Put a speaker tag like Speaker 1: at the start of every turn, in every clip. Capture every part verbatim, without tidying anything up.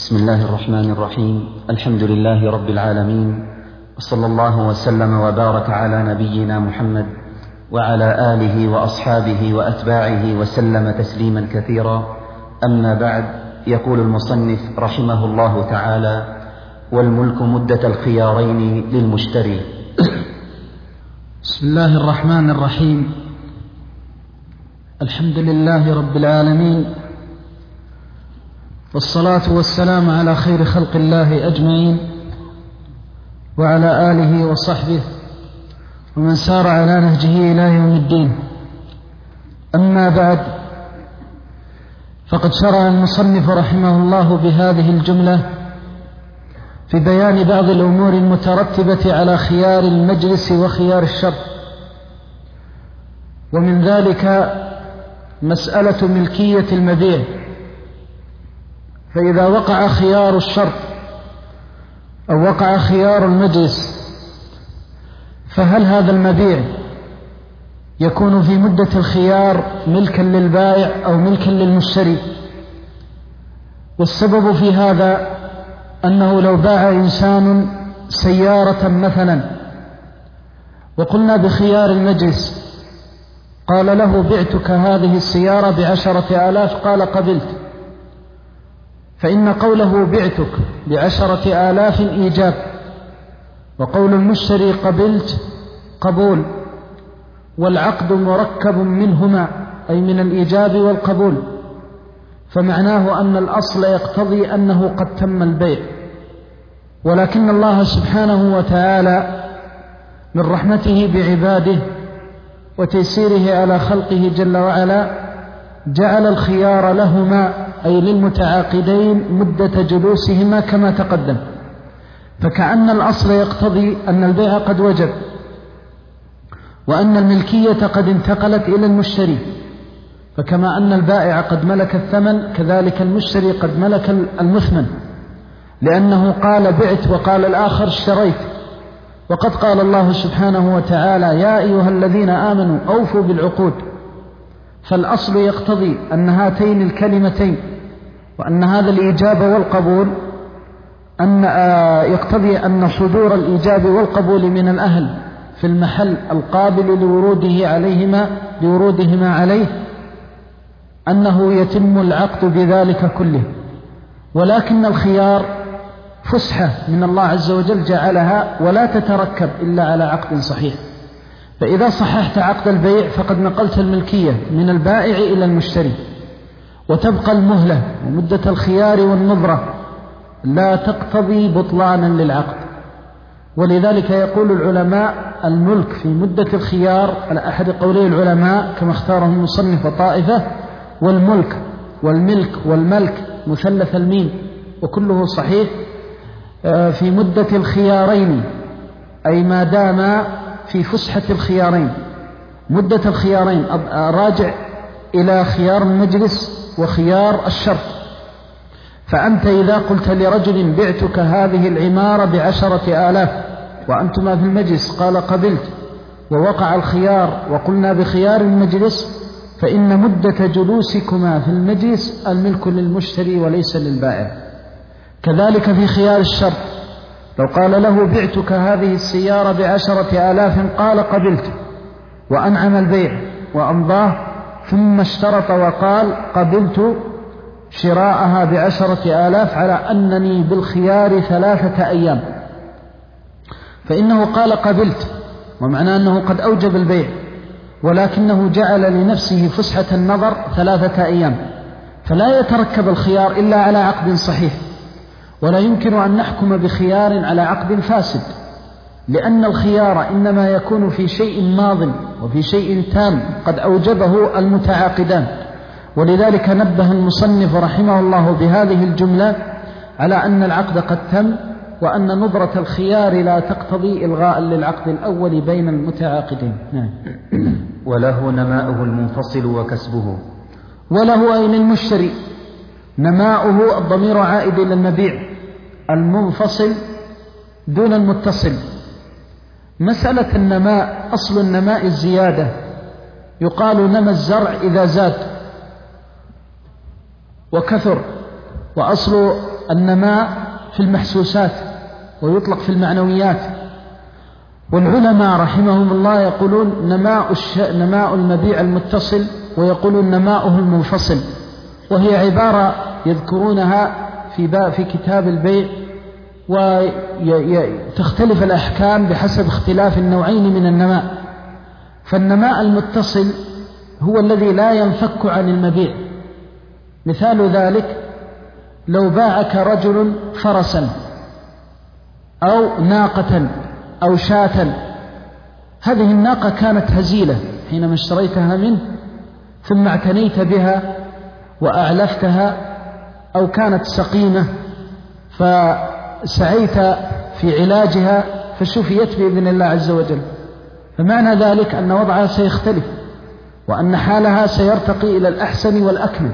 Speaker 1: بسم الله الرحمن الرحيم. الحمد لله رب العالمين، وصلى الله وسلم وبارك على نبينا محمد وعلى آله وأصحابه وأتباعه وسلم تسليما كثيرا. أما بعد، يقول المصنف رحمه الله تعالى: والملك مدة الخيارين للمشتري.
Speaker 2: بسم الله الرحمن الرحيم. الحمد لله رب العالمين، والصلاة والسلام على خير خلق الله أجمعين، وعلى آله وصحبه ومن سار على نهجه إلى يوم الدين. أما بعد، فقد شرع المصنف رحمه الله بهذه الجملة في بيان بعض الأمور المترتبة على خيار المجلس وخيار الشرط، ومن ذلك مسألة ملكية المبيع. فإذا وقع خيار الشرط أو وقع خيار المجلس، فهل هذا المبيع يكون في مدة الخيار ملكا للبائع أو ملكا للمشتري؟ والسبب في هذا أنه لو باع إنسان سيارة مثلا وقلنا بخيار المجلس، قال له: بعتك هذه السيارة بعشرة آلاف، قال: قبلت. فإن قوله بعتك بعشرة آلاف إيجاب، وقول المشتري قبلت قبول، والعقد مركب منهما، أي من الإيجاب والقبول، فمعناه أن الأصل يقتضي أنه قد تم البيع. ولكن الله سبحانه وتعالى من رحمته بعباده وتيسيره على خلقه جل وعلا جعل الخيار لهما، أي للمتعاقدين، مدة جلوسهما كما تقدم. فكأن الأصل يقتضي أن البيع قد وجب، وأن الملكية قد انتقلت إلى المشتري. فكما أن البائع قد ملك الثمن، كذلك المشتري قد ملك المثمن، لأنه قال بعت وقال الآخر اشتريت. وقد قال الله سبحانه وتعالى: يا أيها الذين آمنوا أوفوا بالعقود. فالأصل يقتضي أن هاتين الكلمتين وأن هذا الإيجاب والقبول أن يقتضي أن صدور الإيجاب والقبول من الأهل في المحل القابل لوروده عليهما لورودهما عليه أنه يتم العقد بذلك كله. ولكن الخيار فسحة من الله عز وجل جعلها ولا تتركب إلا على عقد صحيح. فإذا صححت عقد البيع فقد نقلت الملكية من البائع إلى المشتري، وتبقى المهلة ومدة الخيار والنظرة لا تقتضي بطلانا للعقد. ولذلك يقول العلماء: الملك في مدة الخيار على أحد قولي العلماء كما اختاره المصنف طائفة، والملك والملك والملك مثلث الميم وكله صحيح في مدة الخيارين، أي ما دام في فسحة الخيارين. مدة الخيارين راجع إلى خيار المجلس وخيار الشرط. فأنت إذا قلت لرجل: بعتك هذه العمارة بعشرة آلاف، وأنتما في المجلس، قال قبلت، ووقع الخيار وقلنا بخيار المجلس، فإن مدة جلوسكما في المجلس الملك للمشتري وليس للبائع. كذلك في خيار الشرط، لو قال له: بعتك هذه السيارة بعشرة آلاف، قال قبلت، وأنعم البيع وأمضاه، ثم اشترط وقال: قبلت شراءها بعشرة آلاف على أنني بالخيار ثلاثة أيام، فإنه قال قبلت، ومعنى أنه قد أوجب البيع، ولكنه جعل لنفسه فسحة النظر ثلاثة أيام. فلا يتركب الخيار إلا على عقد صحيح، ولا يمكن أن نحكم بخيار على عقد فاسد، لأن الخيار إنما يكون في شيء ماض وفي شيء تام قد أوجبه المتعاقدان. ولذلك نبه المصنف رحمه الله بهذه الجملة على أن العقد قد تم، وأن نظرة الخيار لا تقتضي إلغاء للعقد الأول بين المتعاقدين. نعم.
Speaker 1: وله نماؤه المنفصل وكسبه.
Speaker 2: وله أي للمشتري نماؤه، الضمير عائد إلى المبيع، المنفصل دون المتصل. مسألة النماء، أصل النماء الزيادة، يقال نمى الزرع إذا زاد وكثر، وأصل النماء في المحسوسات ويطلق في المعنويات. والعلماء رحمهم الله يقولون نماء, الش... نماء المبيع المتصل، ويقولون نماؤه المنفصل، وهي عبارة يذكرونها في, باب في كتاب البيع، وتختلف الأحكام بحسب اختلاف النوعين من النماء. فالنماء المتصل هو الذي لا ينفك عن المبيع. مثال ذلك لو باعك رجل فرسا أو ناقة أو شاة، هذه الناقة كانت هزيلة حينما اشتريتها منه، ثم اعتنيت بها وأعلفتها، أو كانت سقيمة فسعيت في علاجها فشفيت بإذن الله عز وجل، فمعنى ذلك أن وضعها سيختلف وأن حالها سيرتقي إلى الأحسن والأكمل.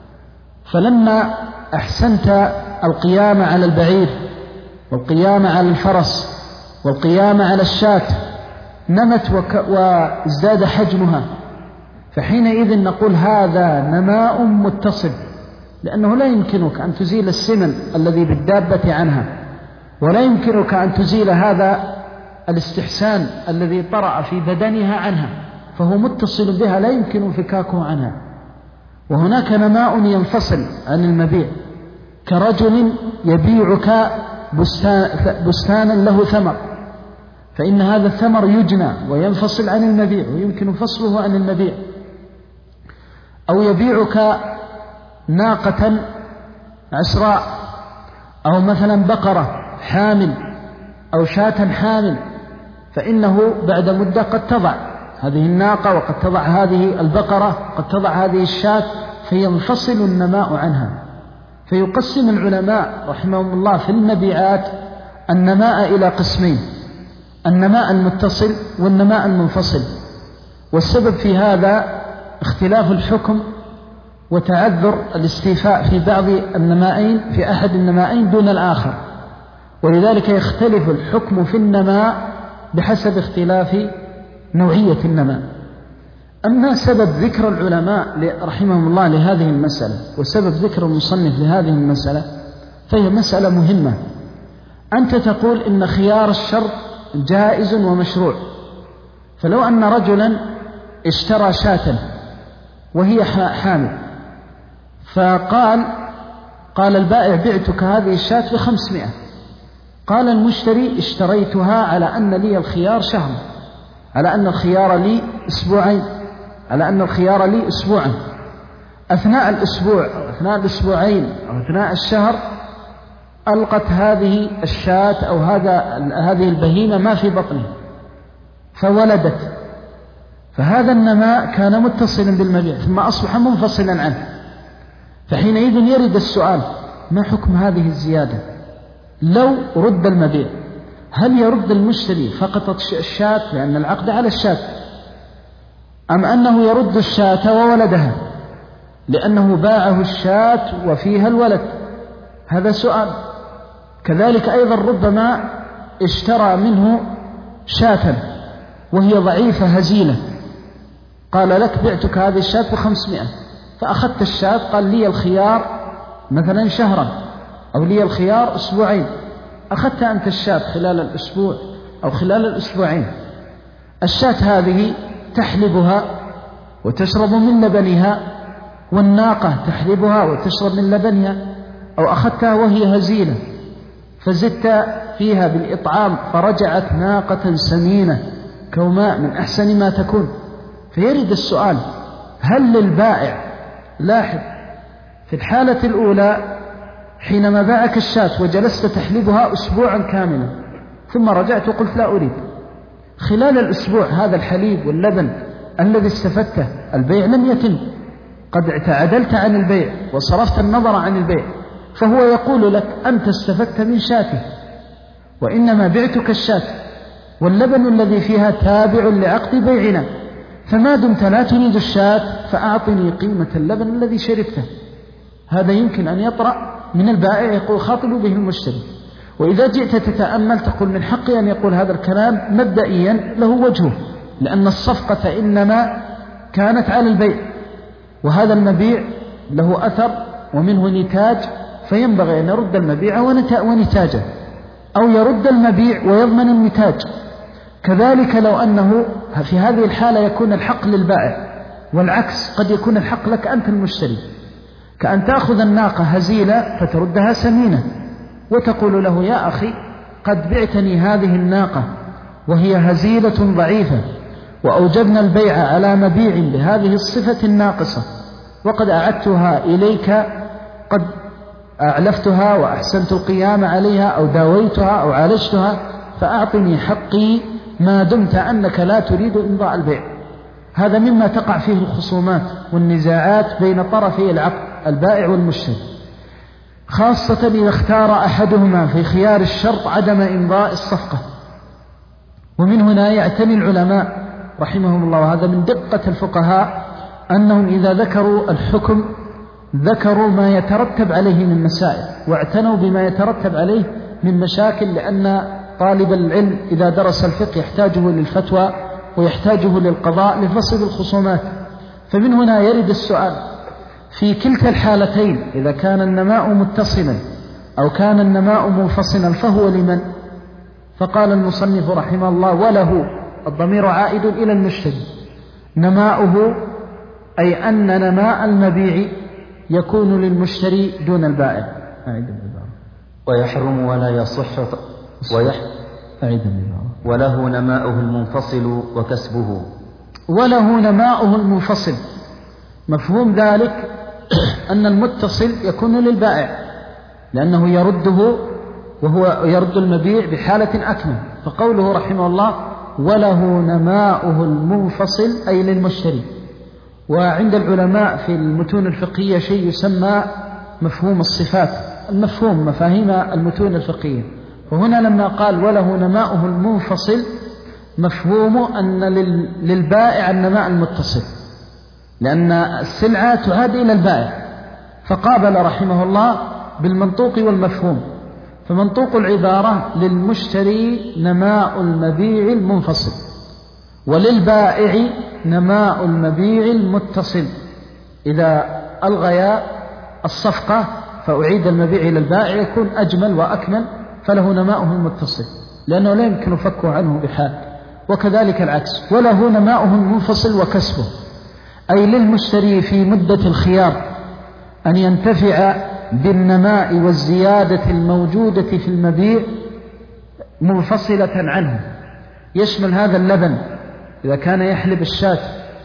Speaker 2: فلما أحسنت القيام على البعير والقيام على الفرس والقيام على الشاة نمت وك... وازداد حجمها، فحينئذ نقول هذا نماء متصل، لأنه لا يمكنك أن تزيل السمن الذي بالدابة عنها، ولا يمكنك أن تزيل هذا الاستحسان الذي طرأ في بدنها عنها، فهو متصل بها لا يمكن انفكاكه عنها. وهناك نماء ينفصل عن المبيع، كرجل يبيعك بستان بستانا له ثمر، فإن هذا الثمر يجنى وينفصل عن المبيع ويمكن فصله عن المبيع. أو يبيعك ناقة عسراء، أو مثلا بقرة حامل أو شاة حامل، فإنه بعد مدة قد تضع هذه الناقة وقد تضع هذه البقرة قد تضع هذه الشاة، فينفصل النماء عنها. فيقسم العلماء رحمهم الله في المبيعات النماء إلى قسمين: النماء المتصل والنماء المنفصل. والسبب في هذا اختلاف الحكم وتعذر الاستيفاء في بعض النمائين في أحد النمائين دون الآخر، ولذلك يختلف الحكم في النماء بحسب اختلاف نوعية النماء. أما سبب ذكر العلماء رحمهم الله لهذه المسألة وسبب ذكر المصنف لهذه المسألة فهي مسألة مهمة. أنت تقول إن خيار الشرط جائز ومشروع، فلو أن رجلا اشترى شاة وهي حامل، فقال قال البائع بعتك هذه الشاة بخمسمائة، قال المشتري اشتريتها على أن لي الخيار شهر، على أن الخيار لي أسبوعين، على أن الخيار لي أسبوعا. أثناء الأسبوع أو أثناء الأسبوعين أو أثناء الشهر ألقت هذه الشاة أو هذا هذه البهيمة ما في بطنه فولدت، فهذا النماء كان متصلا بالمبيع ثم أصبح منفصلا عنه. فحينئذ يرد السؤال: ما حكم هذه الزيادة؟ لو رد المبيع هل يرد المشتري فقط الشاة لأن العقد على الشاة، أم أنه يرد الشاة وولدها لأنه باعه الشاة وفيها الولد؟ هذا سؤال. كذلك أيضا ربما اشترى منه شاة وهي ضعيفة هزيلة، قال لك بعتك هذه الشاة بخمسمائة، فأخذت الشاة قال لي الخيار مثلا شهرا أو لي الخيار أسبوعين، أخذت أنت الشاة خلال الأسبوع أو خلال الأسبوعين. الشاة هذه تحلبها وتشرب من لبنها، والناقة تحلبها وتشرب من لبنها، أو أخذتها وهي هزيلة فزدت فيها بالإطعام فرجعت ناقة سمينة كوماء من أحسن ما تكون. فيرد السؤال: هل للبائع، لاحظ في الحالة الأولى حينما باعك الشاة وجلست تحلبها أسبوعا كاملا ثم رجعت وقلت لا أريد، خلال الأسبوع هذا الحليب واللبن الذي استفدته البيع لم يتم، قد تعدلت عن البيع وصرفت النظر عن البيع، فهو يقول لك أنت استفدت من شاته وإنما بعتك الشاة واللبن الذي فيها تابع لعقد بيعنا، فما دمت لا تريد الشاة فأعطني قيمة اللبن الذي شربته. هذا يمكن أن يطرأ من البائع يقول خاطب به المشتري. وإذا جئت تتأمل تقول من حقي أن يقول هذا الكلام مبدئيا له وجهه، لأن الصفقة إنما كانت على البيع، وهذا المبيع له أثر ومنه نتاج، فينبغي أن يرد المبيع ونتاجه، أو يرد المبيع ويضمن النتاج. كذلك لو أنه في هذه الحالة يكون الحق للبائع، والعكس قد يكون الحق لك أنت المشتري، كأن تأخذ الناقة هزيلة فتردها سمينة وتقول له يا أخي قد بعتني هذه الناقة وهي هزيلة ضعيفة، وأوجبنا البيع على مبيع بهذه الصفة الناقصة، وقد أعدتها إليك، قد أعلفتها وأحسنت القيام عليها أو داويتها أو عالجتها، فأعطني حقي ما دمت أنك لا تريد إمضاء البيع. هذا مما تقع فيه الخصومات والنزاعات بين طرفي العقد البائع والمشتري، خاصة إذا اختار أحدهما في خيار الشرط عدم إمضاء الصفقة. ومن هنا يعتني العلماء رحمهم الله، وهذا من دقة الفقهاء، أنهم إذا ذكروا الحكم ذكروا ما يترتب عليه من مسائل، واعتنوا بما يترتب عليه من مشاكل، لأن طالب العلم إذا درس الفقه يحتاجه للفتوى ويحتاجه للقضاء لفصل الخصومات. فمن هنا يرد السؤال في كلتا الحالتين، إذا كان النماء متصلا أو كان النماء منفصلا فهو لمن؟ فقال المصنف رحمه الله وله، الضمير عائد إلى المشتري، نماؤه أي أن نماء المبيع يكون للمشتري دون البائع.
Speaker 1: ويحرم ولا يصح ويح... وله نماؤه المنفصل وكسبه.
Speaker 2: وله نماؤه المنفصل، مفهوم ذلك أن المتصل يكون للبائع لأنه يرده وهو يرد المبيع بحالة أكمل. فقوله رحمه الله وله نماؤه المنفصل أي للمشتري. وعند العلماء في المتون الفقهية شيء يسمى مفهوم الصفات، المفهوم مفاهيم المتون الفقهية. وهنا لما قال وله نماؤه المنفصل مفهوم أن للبائع النماء المتصل، لأن السلعة تعاد إلى البائع، فقابل رحمه الله بالمنطوق والمفهوم. فمنطوق العبارة للمشتري نماء المبيع المنفصل، وللبائع نماء المبيع المتصل. إذا ألغيا الصفقة فأعيد المبيع إلى البائع يكون أجمل وأكمل، فله نماؤه المتصل لأنه لا يمكن فكه عنه بحال. وكذلك العكس، وله نماؤه المنفصل وكسبه، أي للمشتري في مدة الخيار أن ينتفع بالنماء والزيادة الموجودة في المبيع منفصلة عنه. يشمل هذا اللبن إذا كان يحلب الشاة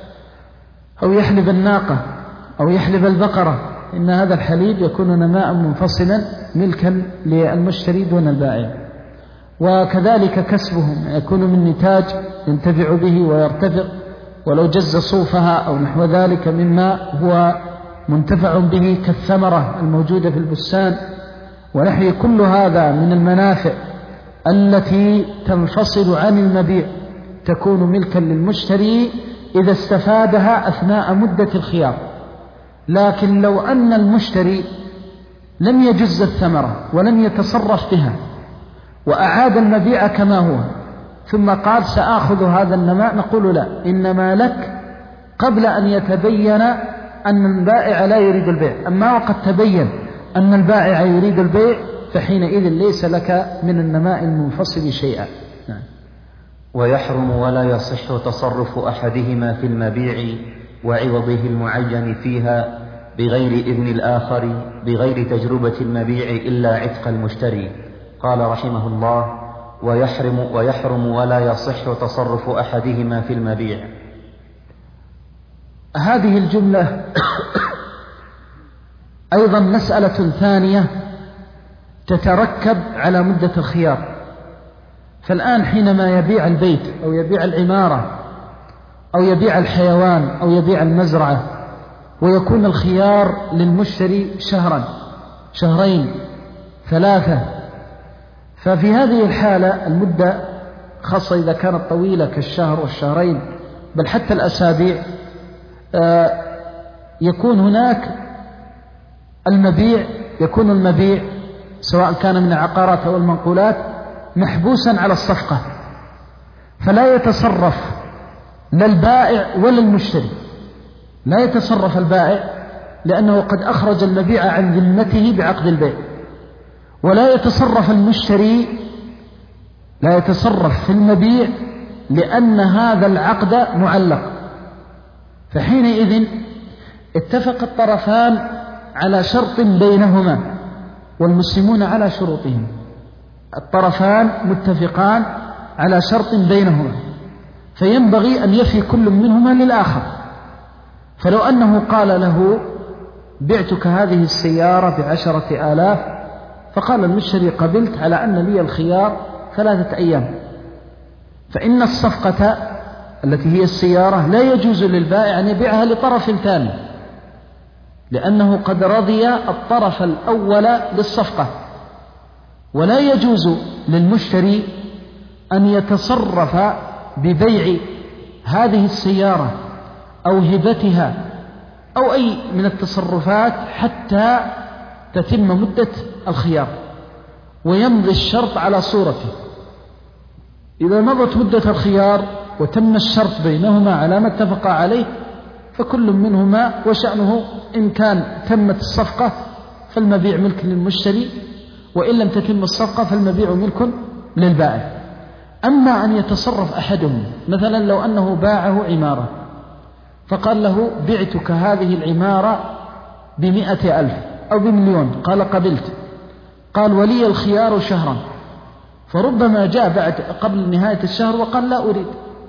Speaker 2: أو يحلب الناقة أو يحلب البقرة، إن هذا الحليب يكون نماء منفصلا ملكا للمشتري دون البائع. وكذلك كسبهم يكون من نتاج ينتفع به ويرتفع، ولو جز صوفها أو نحو ذلك مما هو منتفع به كالثمرة الموجودة في البستان ونحو. كل هذا من المنافع التي تنفصل عن المبيع تكون ملكا للمشتري إذا استفادها أثناء مدة الخيار. لكن لو أن المشتري لم يجز الثمرة ولم يتصرف بها وأعاد المبيع كما هو ثم قال سآخذ هذا النماء، نقول لا، إنما لك قبل أن يتبين أن البائع لا يريد البيع. أما وقد تبين أن البائع يريد البيع فحينئذ ليس لك من النماء المنفصل شيئا. نعم.
Speaker 1: ويحرم ولا يصح تصرف أحدهما في المبيع وعوضه المعين فيها بغير إذن الآخر بغير تجربة المبيع إلا عتق المشتري. قال رحمه الله ويحرم, ويحرم ولا يصح تصرف أحدهما في المبيع.
Speaker 2: هذه الجملة أيضا مسألة ثانية تتركب على مدة الخيار. فالآن حينما يبيع البيت أو يبيع العمارة أو يبيع الحيوان أو يبيع المزرعة ويكون الخيار للمشتري شهرا شهرين ثلاثة، ففي هذه الحالة المدة خاصة إذا كانت طويلة كالشهر والشهرين بل حتى الأسابيع يكون هناك المبيع يكون المبيع سواء كان من العقارات أو المنقولات محبوسا على الصفقة، فلا يتصرف لا البائع ولا المشتري. لا يتصرف البائع لأنه قد أخرج المبيع عن ذمته بعقد البيع. ولا يتصرف المشتري لا يتصرف في المبيع لأن هذا العقد معلق. فحينئذ اتفق الطرفان على شرط بينهما والمسلمون على شروطهم. الطرفان متفقان على شرط بينهما، فينبغي أن يفي كل منهما للآخر. فلو أنه قال له بعتك هذه السيارة بعشرة آلاف، فقال المشتري قبلت على أن لي الخيار ثلاثة أيام، فإن الصفقة التي هي السيارة لا يجوز للبائع أن يبيعها لطرف ثاني، لأنه قد رضي الطرف الأول للصفقة. ولا يجوز للمشتري أن يتصرف ببيع هذه السيارة أو هبتها أو أي من التصرفات حتى تتم مدة الخيار ويمضي الشرط على صورته. إذا مضت مدة الخيار وتم الشرط بينهما على ما اتفقا عليه، فكل منهما وشأنه. إن كان تمت الصفقة فالمبيع ملك للمشتري، وإن لم تتم الصفقة فالمبيع ملك للبائع. أما أن يتصرف أحدهم، مثلا لو أنه باعه عمارة فقال له بعتك هذه العمارة بمئة ألف أو بمليون، قال قبلت، قال ولي الخيار شهرا، فربما جاء بعد قبل نهاية الشهر وقال لا أريد،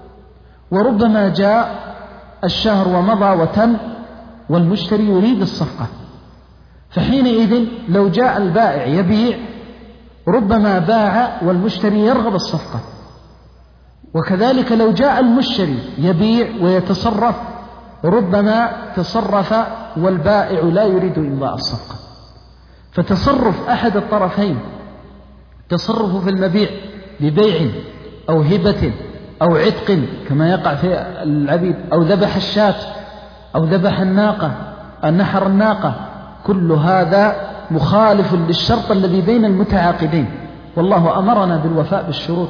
Speaker 2: وربما جاء الشهر ومضى وتم والمشتري يريد الصفقة. فحينئذ لو جاء البائع يبيع ربما باع والمشتري يرغب الصفقة، وكذلك لو جاء المشتري يبيع ويتصرف ربما تصرف والبائع لا يريد إمضاء الصفقة. فتصرف أحد الطرفين، تصرف في المبيع ببيع أو هبة أو عتق كما يقع في العبيد، أو ذبح الشاة أو ذبح الناقة نحر الناقة، كل هذا مخالف للشرط الذي بين المتعاقدين. والله أمرنا بالوفاء بالشروط،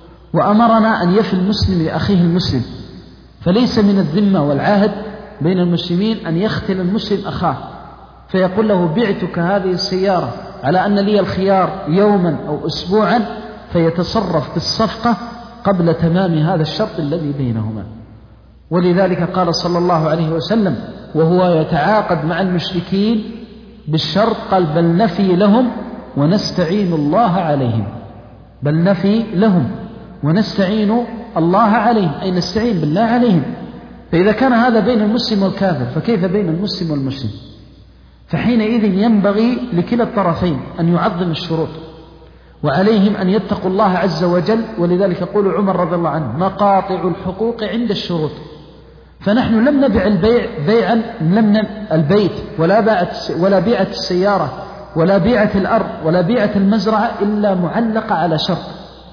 Speaker 2: وأمرنا أن يفي المسلم لأخيه المسلم، فليس من الذمة والعهد بين المسلمين أن يختل المسلم أخاه فيقول له بعتك هذه السيارة على أن لي الخيار يوما أو أسبوعا، فيتصرف في الصفقة قبل تمام هذا الشرط الذي بينهما. ولذلك قال صلى الله عليه وسلم وهو يتعاقد مع المشركين بالشرط، قال بل نفي لهم ونستعين الله عليهم، بل نفي لهم ونستعين الله عليهم، أي نستعين بالله عليهم. فإذا كان هذا بين المسلم والكافر فكيف بين المسلم والمسلم؟ فحينئذ ينبغي لكلا الطرفين أن يعظم الشروط، وعليهم أن يتقوا الله عز وجل. ولذلك يقول عمر رضي الله عنه مقاطع الحقوق عند الشروط. فنحن لم نبع البيع بيعا لم البيت ولا باعت ولا بيعة السيارة ولا بيعة الأرض ولا بيعة المزرعة إلا معلقة على شرط.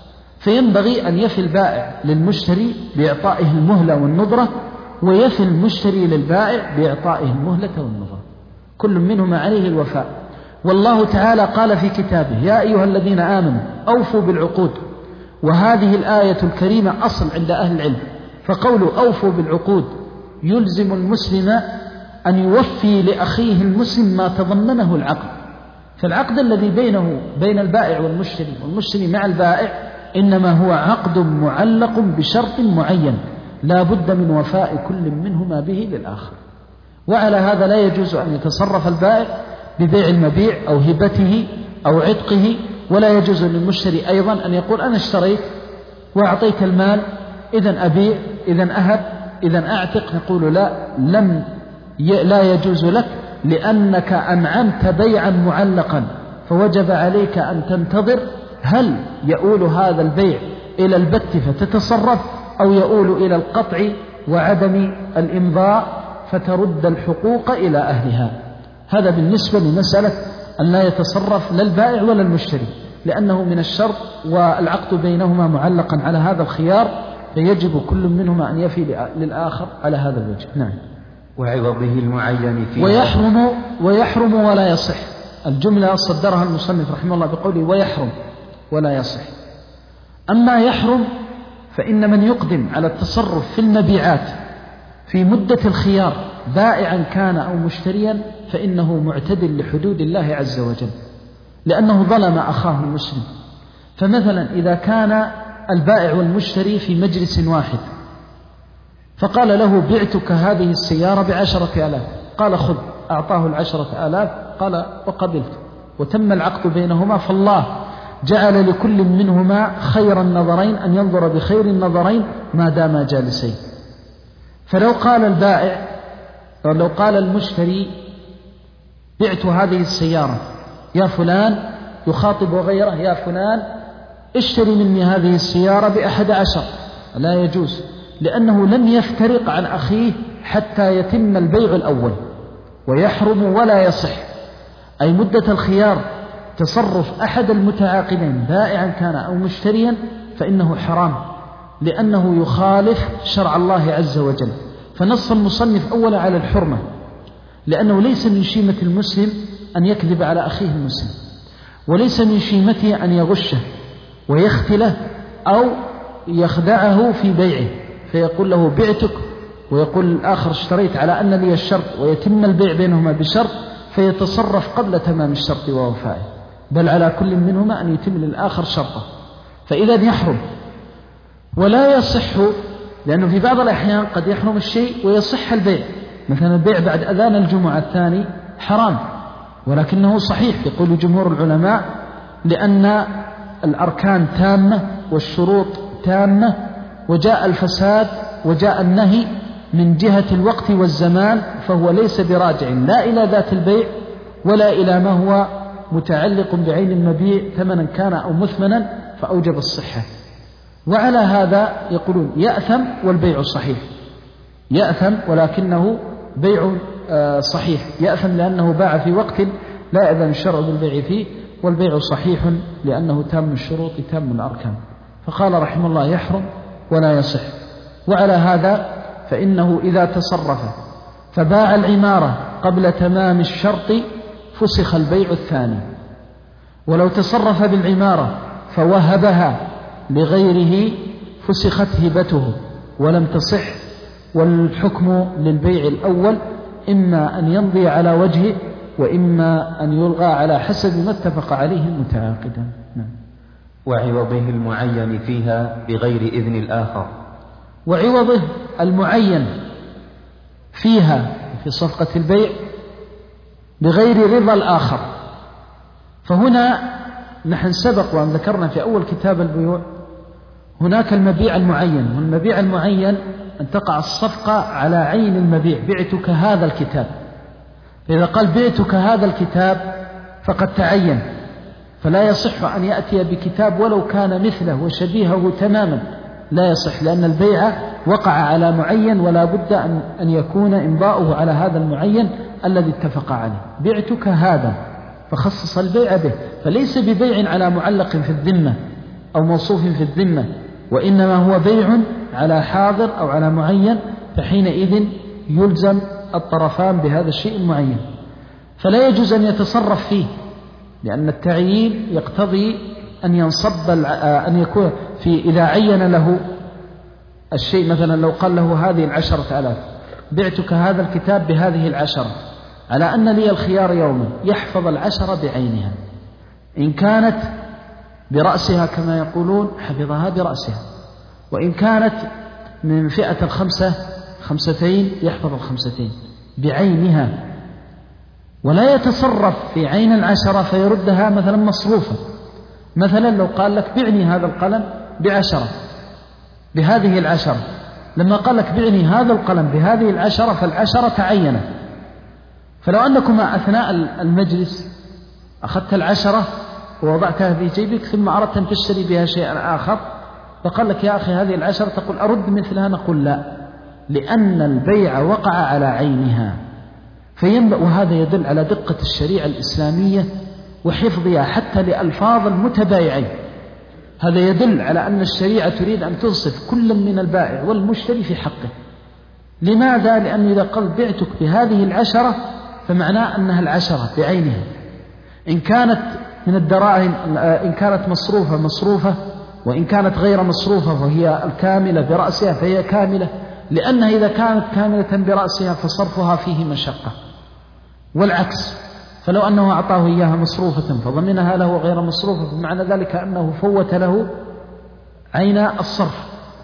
Speaker 2: فينبغي أن يفي البائع للمشتري بإعطائه المهلة والنظرة، ويفي المشتري للبائع بإعطائه المهلة والنظرة، كل منهما عليه الوفاء. والله تعالى قال في كتابه يا أيها الذين آمنوا أوفوا بالعقود. وهذه الآية الكريمة أصل عند أهل العلم، فقوله أوفوا بالعقود يلزم المسلم أن يوفي لأخيه المسلم ما تضمنه العقد. فالعقد الذي بينه بين البائع والمشتري والمشتري مع البائع إنما هو عقد معلق بشرط معين لا بد من وفاء كل منهما به للآخر. وعلى هذا لا يجوز أن يتصرف البائع ببيع المبيع أو هبته أو عتقه، ولا يجوز للمشتري أيضا أن يقول أنا اشتريت وأعطيك المال إذن أبيع إذن أهب إذن أعتق. نقول لا لم ي... لا يجوز لك، لأنك أنعمت بيعا معلقا، فوجب عليك أن تنتظر هل يؤول هذا البيع إلى البت فتتصرف أو يؤول إلى القطع وعدم الإمضاء فترد الحقوق إلى أهلها. هذا بالنسبة لمسألة أن لا يتصرف لا البائع ولا المشتري، لأنه من الشرط والعقد بينهما معلقا على هذا الخيار، فيجب كل منهما أن يفي للآخر على هذا الوجه. نعم.
Speaker 1: وعوضه المعين فيه
Speaker 2: ويحرم ويحرم ولا يصح. الجملة صدرها المصنف رحمه الله بقوله ويحرم ولا يصح. أما يحرم فإن من يقدم على التصرف في المبيعات في مدة الخيار بائعا كان أو مشتريا فإنه معتد لحدود الله عز وجل، لأنه ظلم أخاه المسلم. فمثلا إذا كان البائع والمشتري في مجلس واحد فقال له بعتك هذه السيارة بعشرة آلاف، قال خذ، أعطاه العشرة آلاف، قال وقبلت، وتم العقد بينهما. فالله جعل لكل منهما خير النظرين أن ينظر بخير النظرين ما داما جالسين. فلو قال البائع أو لو قال المشتري بعت هذه السيارة يا فلان، يخاطب غيره يا فلان اشتري مني هذه السيارة بأحد عشر، لا يجوز، لأنه لم يفترق عن أخيه حتى يتم البيع الأول، ويحرم ولا يصح. أي مدة الخيار تصرف أحد المتعاقدين بائعا كان أو مشتريا فإنه حرام، لأنه يخالف شرع الله عز وجل. فنص المصنف أولا على الحرمة، لأنه ليس من شيمة المسلم أن يكذب على أخيه المسلم، وليس من شيمته أن يغشه ويختله أو يخدعه في بيعه، فيقول له بعتك ويقول الآخر اشتريت على أن لي الشرط، ويتم البيع بينهما بشرط فيتصرف قبل تمام الشرط ووفائه، بل على كل منهما أن يتم للآخر شرطه، فإذا يحرم. ولا يصح، لأنه في بعض الأحيان قد يحرم الشيء ويصح البيع، مثلا البيع بعد أذان الجمعة الثاني حرام ولكنه صحيح يقول جمهور العلماء، لأن الأركان تامة والشروط تامة، وجاء الفساد وجاء النهي من جهة الوقت والزمان، فهو ليس براجع لا إلى ذات البيع ولا إلى ما هو متعلق بعين المبيع ثمنا كان أو مثمنا، فأوجب الصحة. وعلى هذا يقولون يأثم والبيع صحيح، يأثم ولكنه بيع صحيح، يأثم لأنه باع في وقت لا يأذن الشرع بالبيع فيه، والبيع صحيح لأنه تام الشروط تام الأركان. فقال رحمه الله يحرم ولا يصح. وعلى هذا فإنه إذا تصرف فباع العمارة قبل تمام الشرط فسخ البيع الثاني، ولو تصرف بالعمارة فوهبها لغيره فسخت هبته ولم تصح. والحكم للبيع الأول إما أن يمضي على وجهه وإما أن يلغى على حسب ما اتفق عليه المتعاقدان. نعم.
Speaker 1: وعوضه المعين فيها بغير إذن الآخر،
Speaker 2: وعوضه المعين فيها في صفقة البيع بغير رضا الآخر. فهنا نحن سبق وأن ذكرنا في أول كتاب البيوع هناك المبيع المعين، والمبيع المعين أن تقع الصفقة على عين المبيع، بعتك هذا الكتاب، فإذا قال بعتك هذا الكتاب فقد تعين، فلا يصح أن يأتي بكتاب ولو كان مثله وشبيهه تماما، لا يصح، لأن البيع وقع على معين ولا بد أن يكون إمضاؤه على هذا المعين الذي اتفق عليه. بعتك هذا فخصص البيع به، فليس ببيع على معلق في الذمة أو موصوف في الذمة، وإنما هو بيع على حاضر أو على معين، فحينئذ يلزم الطرفان بهذا الشيء المعين، فلا يجوز أن يتصرف فيه، لأن التعيين يقتضي أن ينصب أن يكون في إذا عين له الشيء، مثلا لو قال له هذه العشرة آلاف بعتك هذا الكتاب بهذه العشرة على أن لي الخيار يوما، يحفظ العشرة بعينها، إن كانت برأسها كما يقولون حفظها برأسها، وإن كانت من فئة الخمسة خمستين يحفظ الخمستين بعينها، ولا يتصرف في عين العشرة فيردها مثلا مصروفة. مثلا لو قال لك بعني هذا القلم بعشرة بهذه العشرة، لما قال لك بعني هذا القلم بهذه العشرة فالعشرة تعينت، فلو أنكما أثناء المجلس أخذت العشرة ووضعتها في جيبك ثم أردت أن تشتري بها شيئا آخر فقال لك يا أخي هذه العشرة، تقول أرد مثلها، نقول لا، لأن البيع وقع على عينها. فينبغي، وهذا يدل على دقة الشريعة الإسلامية وحفظها حتى لألفاظ المتبايعين، هذا يدل على أن الشريعة تريد أن تنصف كل من البائع والمشتري في حقه. لماذا؟ لأن إذا قال بعتك بهذه العشرة فمعناه أنها العشرة بعينها، إن كانت من الدراهم إن كانت مصروفة مصروفة، وإن كانت غير مصروفة وهي الكاملة برأسها فهي كاملة، لأنها إذا كانت كاملة برأسها فصرفها فيه مشقة، والعكس، فلو أنه أعطاه إياها مصروفة فضمنها له غير مصروفة فمعنى ذلك أنه فوت له عين الصرف.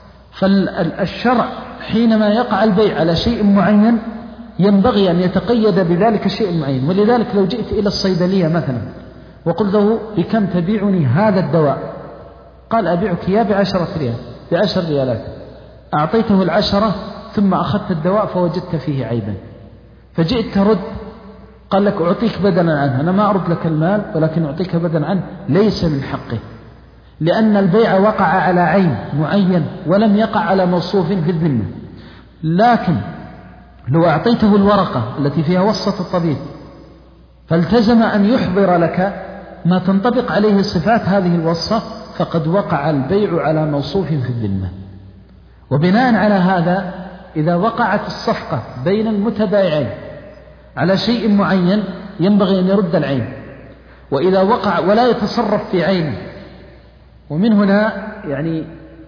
Speaker 2: فالشرع حينما يقع البيع على شيء معين ينبغي أن يتقيد بذلك الشيء المعين. ولذلك لو جئت إلى الصيدلية مثلا وقلت له بكم تبيعني هذا الدواء؟ قال أبيعك إياه بعشرة ريال، بعشر ريالات، أعطيته العشرة ثم أخذت الدواء فوجدت فيه عيبا، فجئت ترد قال لك أعطيك بدلا عنه، أنا ما أرد لك المال ولكن أعطيك بدلا عنه، ليس من حقه، لأن البيع وقع على عين معين ولم يقع على موصوف في الذمة. لكن لو أعطيته الورقة التي فيها وصفة الطبيب فالتزم أن يحضر لك ما تنطبق عليه صفات هذه الوصفة فقد وقع البيع على موصوف في الذمة. وبناء على هذا إذا وقعت الصفقة بين المتبايعين على شيء معين ينبغي أن يرد العين، وإذا وقع ولا يتصرف في عينه. ومن هنا يعني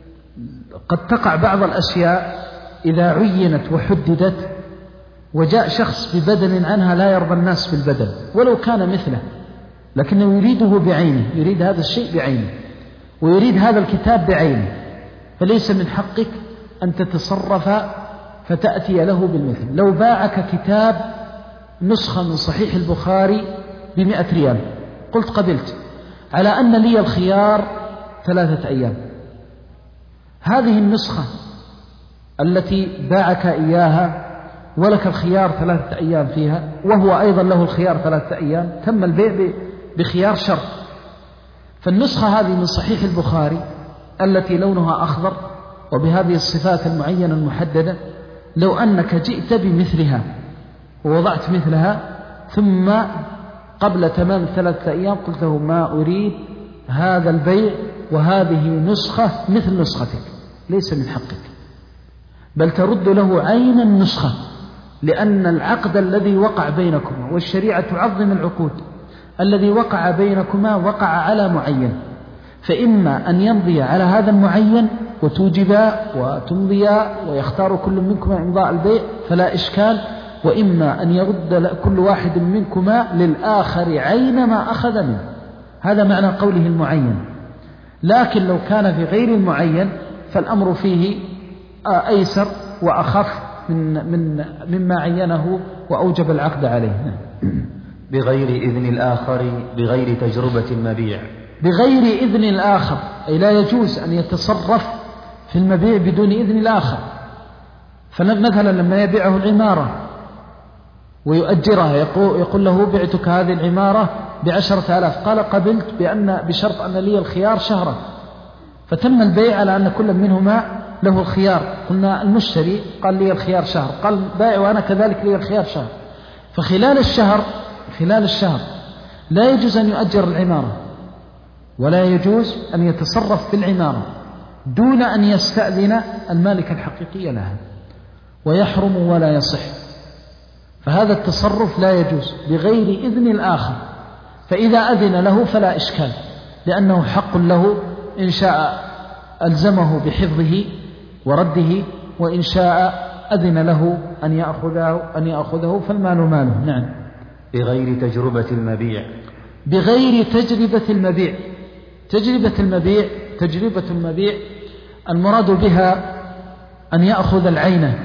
Speaker 2: قد تقع بعض الأشياء إذا عينت وحددت وجاء شخص ببدل عنها لا يرضى الناس بالبدل ولو كان مثله، لكنه يريده بعينه، يريد هذا الشيء بعينه ويريد هذا الكتاب بعينه، فليس من حقك أن تتصرف فتأتي له بالمثل. لو باعك كتاب نسخة من صحيح البخاري بمئة ريال قلت قبلت على أن لي الخيار ثلاثة أيام، هذه النسخة التي باعك إياها ولك الخيار ثلاثة أيام فيها وهو أيضا له الخيار ثلاثة أيام، تم البيع بخيار شرط. فالنسخة هذه من صحيح البخاري التي لونها أخضر وبهذه الصفات المعينة المحددة، لو أنك جئت بمثلها ووضعت مثلها ثم قبل تمام ثلاثة أيام قلت له ما أريد هذا البيع وهذه نسخة مثل نسختك، ليس من حقك، بل ترد له عين النسخة، لأن العقد الذي وقع بينكما، والشريعة تعظم العقود، الذي وقع بينكما وقع على معين، فإما أن يمضي على هذا المعين وتوجبا وتمضيا ويختار كل منكما إمضاء البيع فلا إشكال، وإما أن يرد كل واحد منكما للآخر عين ما أخذ منه، هذا معنى قوله المعين. لكن لو كان في غير المعين فالأمر فيه أيسر وأخف من من مما عينه وأوجب العقد عليه.
Speaker 1: بغير إذن الآخر بغير تجربة المبيع.
Speaker 2: بغير إذن الآخر أي لا يجوز أن يتصرف في المبيع بدون إذن الآخر. فمثلا لما يبيعه العمارة ويؤجرها يقول, يقول له بعتك هذه العمارة بعشرة آلاف، قال قبلت بأن بشرط أن لي الخيار شهرا، فتم البيع على أن كل منهما له الخيار. قلنا المشتري قال لي الخيار شهر، قال بائع وأنا كذلك لي الخيار شهر، فخلال الشهر خلال الشهر لا يجوز أن يؤجر العمارة ولا يجوز أن يتصرف في العمارة دون أن يستأذن المالك الحقيقي لها، ويحرم ولا يصح. فهذا التصرف لا يجوز بغير إذن الآخر، فإذا أذن له فلا إشكال، لأنه حق له، إن شاء ألزمه بحفظه ورده، وإن شاء أذن له أن يأخذه, أن يأخذه فالمال ماله. نعم.
Speaker 1: بغير تجربة المبيع.
Speaker 2: بغير تجربة المبيع. تجربة المبيع تجربة المبيع المراد بها أن يأخذ العينة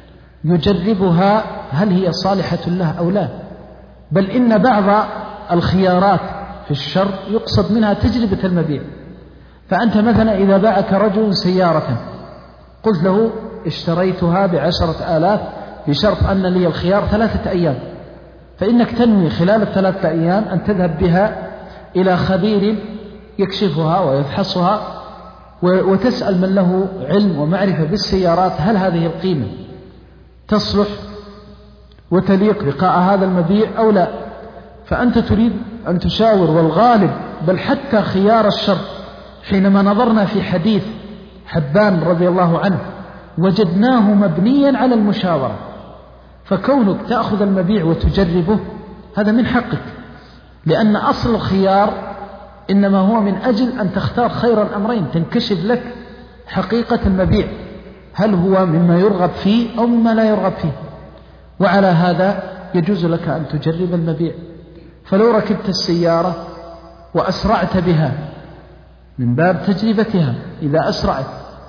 Speaker 2: يجربها هل هي صالحة له أو لا، بل إن بعض الخيارات في الشر يقصد منها تجربة المبيع. فأنت مثلا إذا باعك رجل سيارة قلت له اشتريتها بعشرة آلاف بشرط أن لي الخيار ثلاثة أيام، فإنك تنوي خلال الثلاثة أيام أن تذهب بها إلى خبير يكشفها ويفحصها وتسأل من له علم ومعرفة بالسيارات هل هذه القيمة تصلح وتليق بقاء هذا المبيع أو لا. فأنت تريد أن تشاور، والغالب بل حتى خيار الشر حينما نظرنا في حديث حبان رضي الله عنه وجدناه مبنيا على المشاورة، فكونك تأخذ المبيع وتجربه هذا من حقك، لأن أصل الخيار إنما هو من أجل أن تختار خير الأمرين، تنكشف لك حقيقة المبيع هل هو مما يرغب فيه أو مما لا يرغب فيه. وعلى هذا يجوز لك أن تجرب المبيع. فلو ركبت السيارة وأسرعت بها من باب تجربتها، إذا أسرعت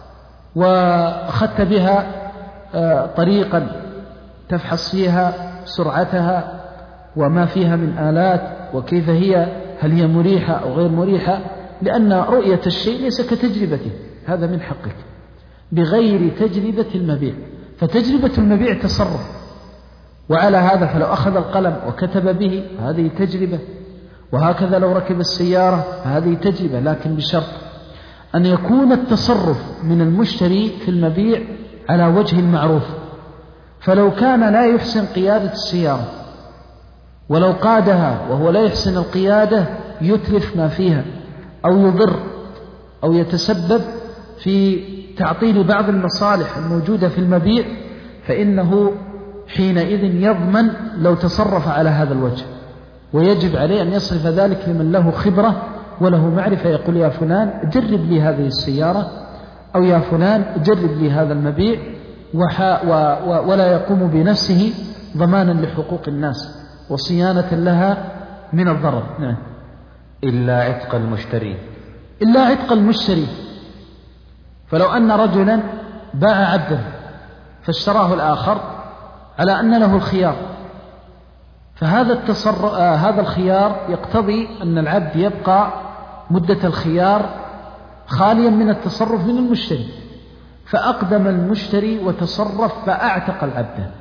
Speaker 2: وأخذت بها طريقا تفحص فيها سرعتها وما فيها من آلات وكيف هي، هل هي مريحة أو غير مريحة، لأن رؤية الشيء ليس كتجربته، هذا من حقك بغير تجربة المبيع. فتجربة المبيع تصرف، وعلى هذا فلو أخذ القلم وكتب به هذه تجربة، وهكذا لو ركب السيارة هذه تجربة، لكن بشرط أن يكون التصرف من المشتري في المبيع على وجه المعروف. فلو كان لا يحسن قيادة السيارة ولو قادها وهو لا يحسن القيادة يتلف ما فيها أو يضر أو يتسبب في تعطيل بعض المصالح الموجودة في المبيع، فإنه حينئذ يضمن لو تصرف على هذا الوجه، ويجب عليه أن يصرف ذلك لمن له خبرة وله معرفة، يقول يا فلان جرب لي هذه السيارة، أو يا فلان جرب لي هذا المبيع، ولا يقوم بنفسه ضمانا لحقوق الناس وصيانة لها من الضرر. نعم.
Speaker 1: إلا عتق المشتري.
Speaker 2: إلا عتق المشتري. فلو أن رجلا باع عبدا فاشتراه الآخر على أن له الخيار، فهذا التصرف آه هذا الخيار يقتضي أن العبد يبقى مدة الخيار خاليا من التصرف من المشتري، فأقدم المشتري وتصرف فأعتق العبد.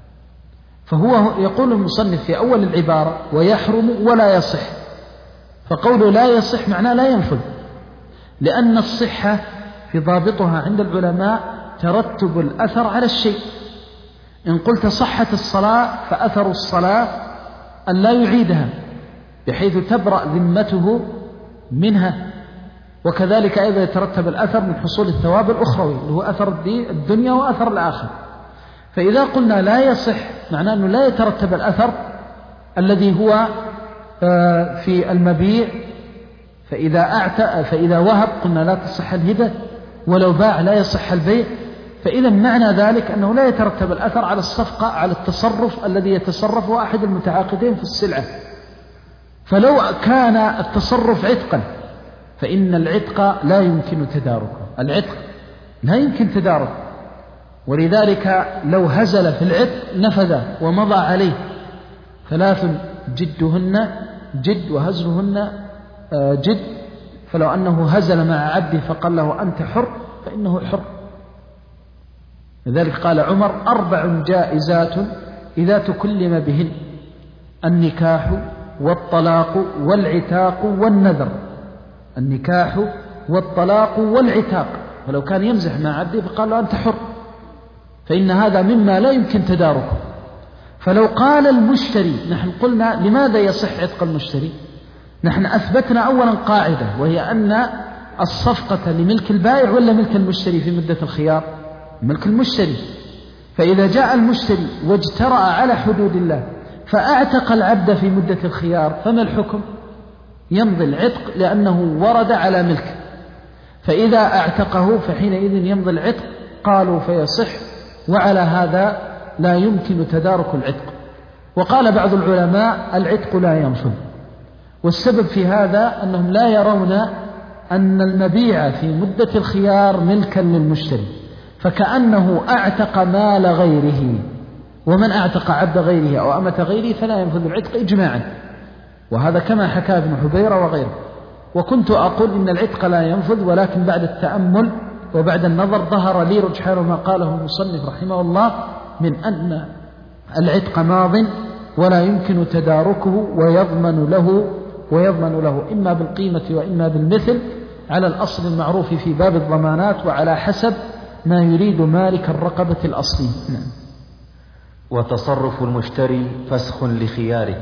Speaker 2: فهو يقول المصنف في أول العبارة ويحرم ولا يصح، فقوله لا يصح معناه لا ينفذ، لأن الصحة في ضابطها عند العلماء ترتب الأثر على الشيء. إن قلت صحت الصلاة فأثر الصلاة أن لا يعيدها بحيث تبرأ ذمته منها، وكذلك أيضا يترتب الأثر من حصول الثواب الأخروي اللي هو أثر الدنيا وأثر الآخر. فإذا قلنا لا يصح معناه أنه لا يترتب الأثر الذي هو في المبيع، فإذا أعتق فإذا وهب قلنا لا تصح الهبة، ولو باع لا يصح البيع. فإذا معنى ذلك أنه لا يترتب الأثر على الصفقة على التصرف الذي يتصرفه أحد المتعاقدين في السلعة. فلو كان التصرف عتقا فإن العتق لا يمكن تداركه، العتق لا يمكن تداركه، ولذلك لو هزل في العتق نفذ ومضى عليه. ثلاث جدهن جد وهزلهن جد، فلو أنه هزل مع عبده فقال له أنت حر فإنه حر. لذلك قال عمر أربع جائزات إذا تكلم بهن: النكاح والطلاق والعتاق والنذر. النكاح والطلاق والعتاق، فلو كان يمزح مع عبده فقال له أنت حر، فإن هذا مما لا يمكن تداركه. فلو قال المشتري، نحن قلنا لماذا يصح عتق المشتري؟ نحن أثبتنا أولا قاعدة، وهي أن الصفقة لملك البائع ولا ملك المشتري في مدة الخيار؟ ملك المشتري. فإذا جاء المشتري واجترأ على حدود الله فأعتق العبد في مدة الخيار، فما الحكم؟ يمضي العتق لأنه ورد على ملك، فإذا أعتقه فحينئذ يمضي العتق، قالوا فيصح، وعلى هذا لا يمكن تدارك العتق. وقال بعض العلماء العتق لا ينفذ، والسبب في هذا أنهم لا يرون أن المبيع في مدة الخيار ملكا للمشتري، فكأنه أعتق مال غيره، ومن أعتق عبد غيره أو أمة غيره فلا ينفذ العتق إجماعا، وهذا كما حكى ابن حبيرة وغيره. وكنت أقول إن العتق لا ينفذ، ولكن بعد التأمل وبعد النظر ظهر لي رجحان ما قاله المصنف رحمه الله من أن العتق ماض ولا يمكن تداركه، ويضمن له ويضمن له إما بالقيمة وإما بالمثل على الأصل المعروف في باب الضمانات، وعلى حسب ما يريد مالك الرقبة الأصلي. نعم.
Speaker 1: وتصرف المشتري فسخ لخياره.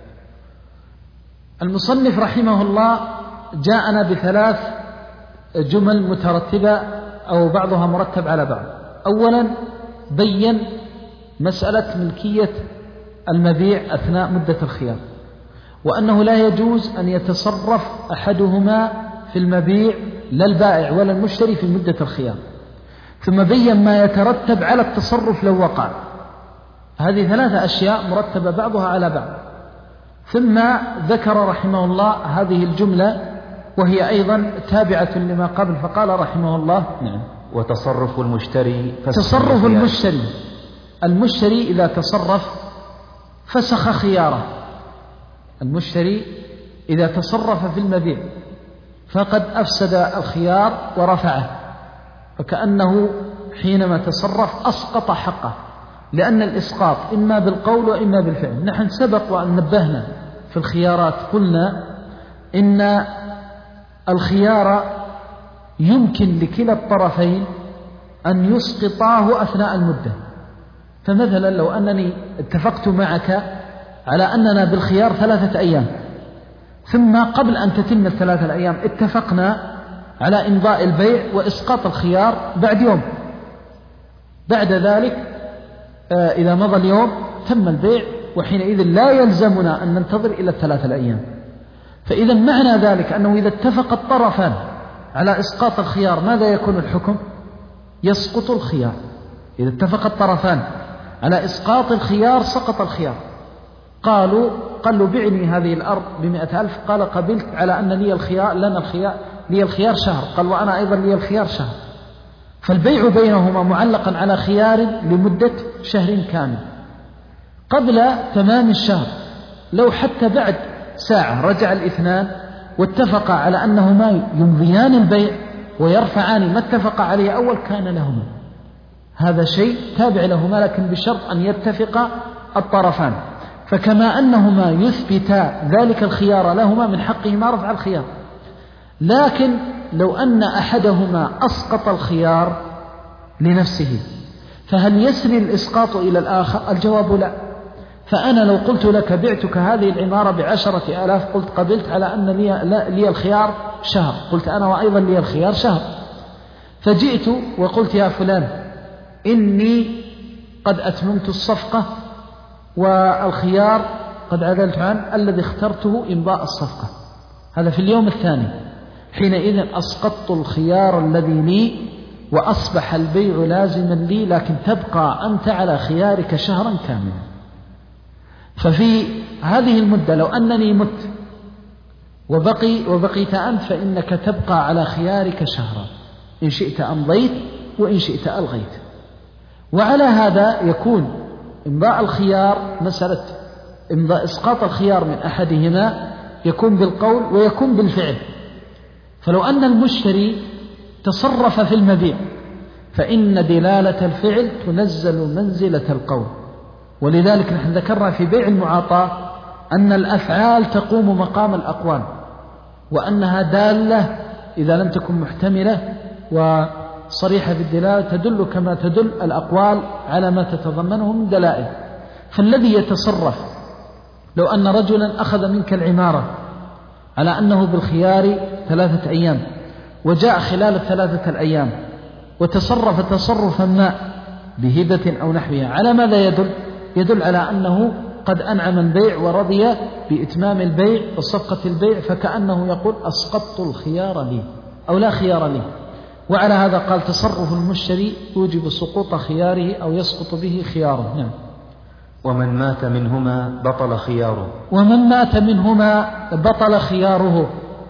Speaker 2: المصنف رحمه الله جاءنا بثلاث جمل مترتبة أو بعضها مرتب على بعض. أولا بين مسألة ملكية المبيع أثناء مدة الخيار، وأنه لا يجوز أن يتصرف أحدهما في المبيع لا البائع ولا المشتري في مدة الخيار. ثم بين ما يترتب على التصرف لو وقع. هذه ثلاثة أشياء مرتبة بعضها على بعض. ثم ذكر رحمه الله هذه الجملة وهي أيضا تابعة لما قبل، فقال رحمه الله:
Speaker 1: نعم. وتصرف المشتري
Speaker 2: تصرف المشتري المشتري إذا تصرف فسخ خياره. المشتري إذا تصرف في المبيع فقد أفسد الخيار ورفعه، فكأنه حينما تصرف أسقط حقه، لأن الإسقاط إما بالقول وإما بالفعل. نحن سبق وأن نبهنا في الخيارات قلنا إن الخيار يمكن لكلا الطرفين أن يسقطاه أثناء المدة. فمثلا لو أنني اتفقت معك على أننا بالخيار ثلاثة أيام، ثم قبل أن تتم الثلاثة الأيام اتفقنا على إمضاء البيع وإسقاط الخيار بعد يوم، بعد ذلك إذا مضى اليوم تم البيع، وحينئذ لا يلزمنا أن ننتظر إلى الثلاثة الأيام. فإذا معنى ذلك أنه إذا اتفق الطرفان على إسقاط الخيار ماذا يكون الحكم؟ يسقط الخيار. إذا اتفق الطرفان على إسقاط الخيار سقط الخيار. قالوا قال له بعني هذه الأرض بمئة ألف، قال قبلت على أن لي الخيار لنا الخيار لي الخيار شهر، قال وأنا أيضا لي الخيار شهر. فالبيع بينهما معلقا على خيار لمدة شهر كامل. قبل تمام الشهر لو حتى بعد ساعة رجع الاثنان واتفقا على أنهما يمضيان البيع ويرفعان ما اتفق عليه أول كان لهما هذا شيء تابع لهما، لكن بشرط أن يتفق الطرفان. فكما أنهما يثبتا ذلك الخيار لهما من حقهما رفع الخيار، لكن لو أن أحدهما أسقط الخيار لنفسه فهل يسري الإسقاط إلى الآخر؟ الجواب لا. فأنا لو قلت لك بعتك هذه العمارة بعشرة آلاف، قلت قبلت على أن لي, لي الخيار شهر، قلت أنا وأيضا لي الخيار شهر، فجئت وقلت يا فلان إني قد أتممت الصفقة والخيار قد عدلت عن الذي اخترته إمضاء الصفقة، هذا في اليوم الثاني. حينئذ أسقطت الخيار الذي لي وأصبح البيع لازما لي، لكن تبقى أنت على خيارك شهرا كاملا. ففي هذه المدة لو أنني مت وبقي وبقيت أنت فإنك تبقى على خيارك شهرا، إن شئت أمضيت وإن شئت ألغيت. وعلى هذا يكون إمضاء الخيار مسألة إمضاء إسقاط الخيار من أحدهما يكون بالقول ويكون بالفعل. فلو أن المشتري تصرف في المبيع فإن دلالة الفعل تنزل منزلة القول، ولذلك نحن ذكرنا في بيع المعاطاة أن الأفعال تقوم مقام الأقوال، وأنها دالة إذا لم تكن محتملة وصريحة في الدلالة تدل كما تدل الأقوال على ما تتضمنه من دلائل. فالذي يتصرف لو أن رجلا أخذ منك العمارة على أنه بالخيار ثلاثة أيام وجاء خلال الثلاثة الأيام وتصرف تصرفا ما بهبة أو نحوها، على ماذا يدل؟ يدل على أنه قد أنعم البيع ورضي بإتمام البيع وصفقة البيع، فكأنه يقول أسقطت الخيار لي أو لا خيار لي. وعلى هذا قال تصرف المشتري يوجب سقوط خياره أو يسقط به خياره. نعم.
Speaker 1: ومن مات منهما بطل خياره.
Speaker 2: ومن مات منهما بطل خياره.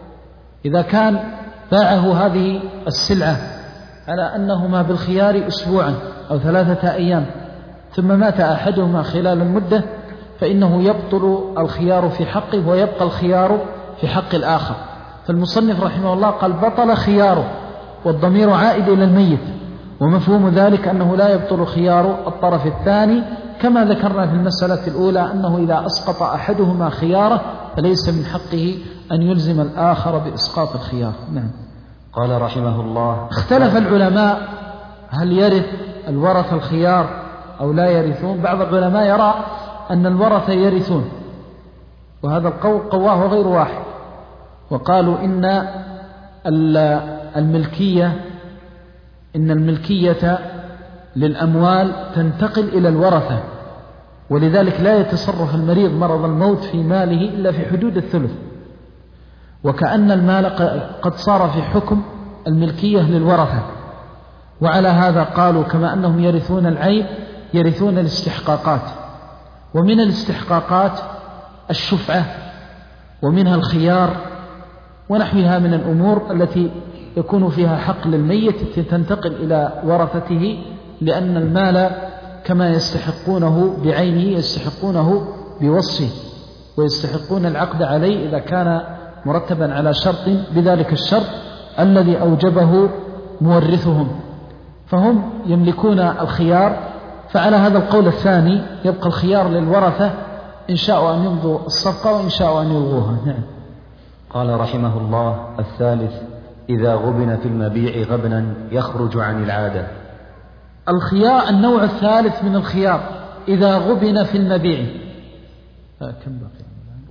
Speaker 2: إذا كان باعه هذه السلعة على أنهما بالخيار أسبوعا أو ثلاثة أيام ثم مات أحدهما خلال المدة فإنه يبطل الخيار في حقه ويبقى الخيار في حق الآخر. فالمصنف رحمه الله قال بطل خياره، والضمير عائد إلى الميت، ومفهوم ذلك أنه لا يبطل خيار الطرف الثاني، كما ذكرنا في المسألة الأولى أنه إذا أسقط أحدهما خياره فليس من حقه أن يلزم الآخر بإسقاط الخيار. نعم.
Speaker 1: قال رحمه الله
Speaker 2: اختلف العلماء هل يرث الورث الخيار أو لا يرثون. بعض العلماء يرى أن الورثة يرثون، وهذا القول قواه غير واحد، وقالوا إن الملكية إن الملكية للأموال تنتقل إلى الورثة، ولذلك لا يتصرف المريض مرض الموت في ماله إلا في حدود الثلث، وكأن المال قد صار في حكم الملكية للورثة. وعلى هذا قالوا كما أنهم يرثون العيب يرثون الاستحقاقات، ومن الاستحقاقات الشفعة ومنها الخيار ونحوها من الأمور التي يكون فيها حق للميت تنتقل إلى ورثته، لأن المال كما يستحقونه بعينه يستحقونه بوصفه، ويستحقون العقد عليه إذا كان مرتبا على شرط بذلك الشرط الذي أوجبه مورثهم، فهم يملكون الخيار. فعلى هذا القول الثاني يبقى الخيار للورثة إن شاءوا أن يمضوا الصفقة وإن شاءوا أن يلغوها. نعم.
Speaker 1: قال رحمه الله: الثالث إذا غبن في المبيع غبنا يخرج عن العادة.
Speaker 2: الخيار النوع الثالث من الخيار إذا غبن في المبيع. كم بقي؟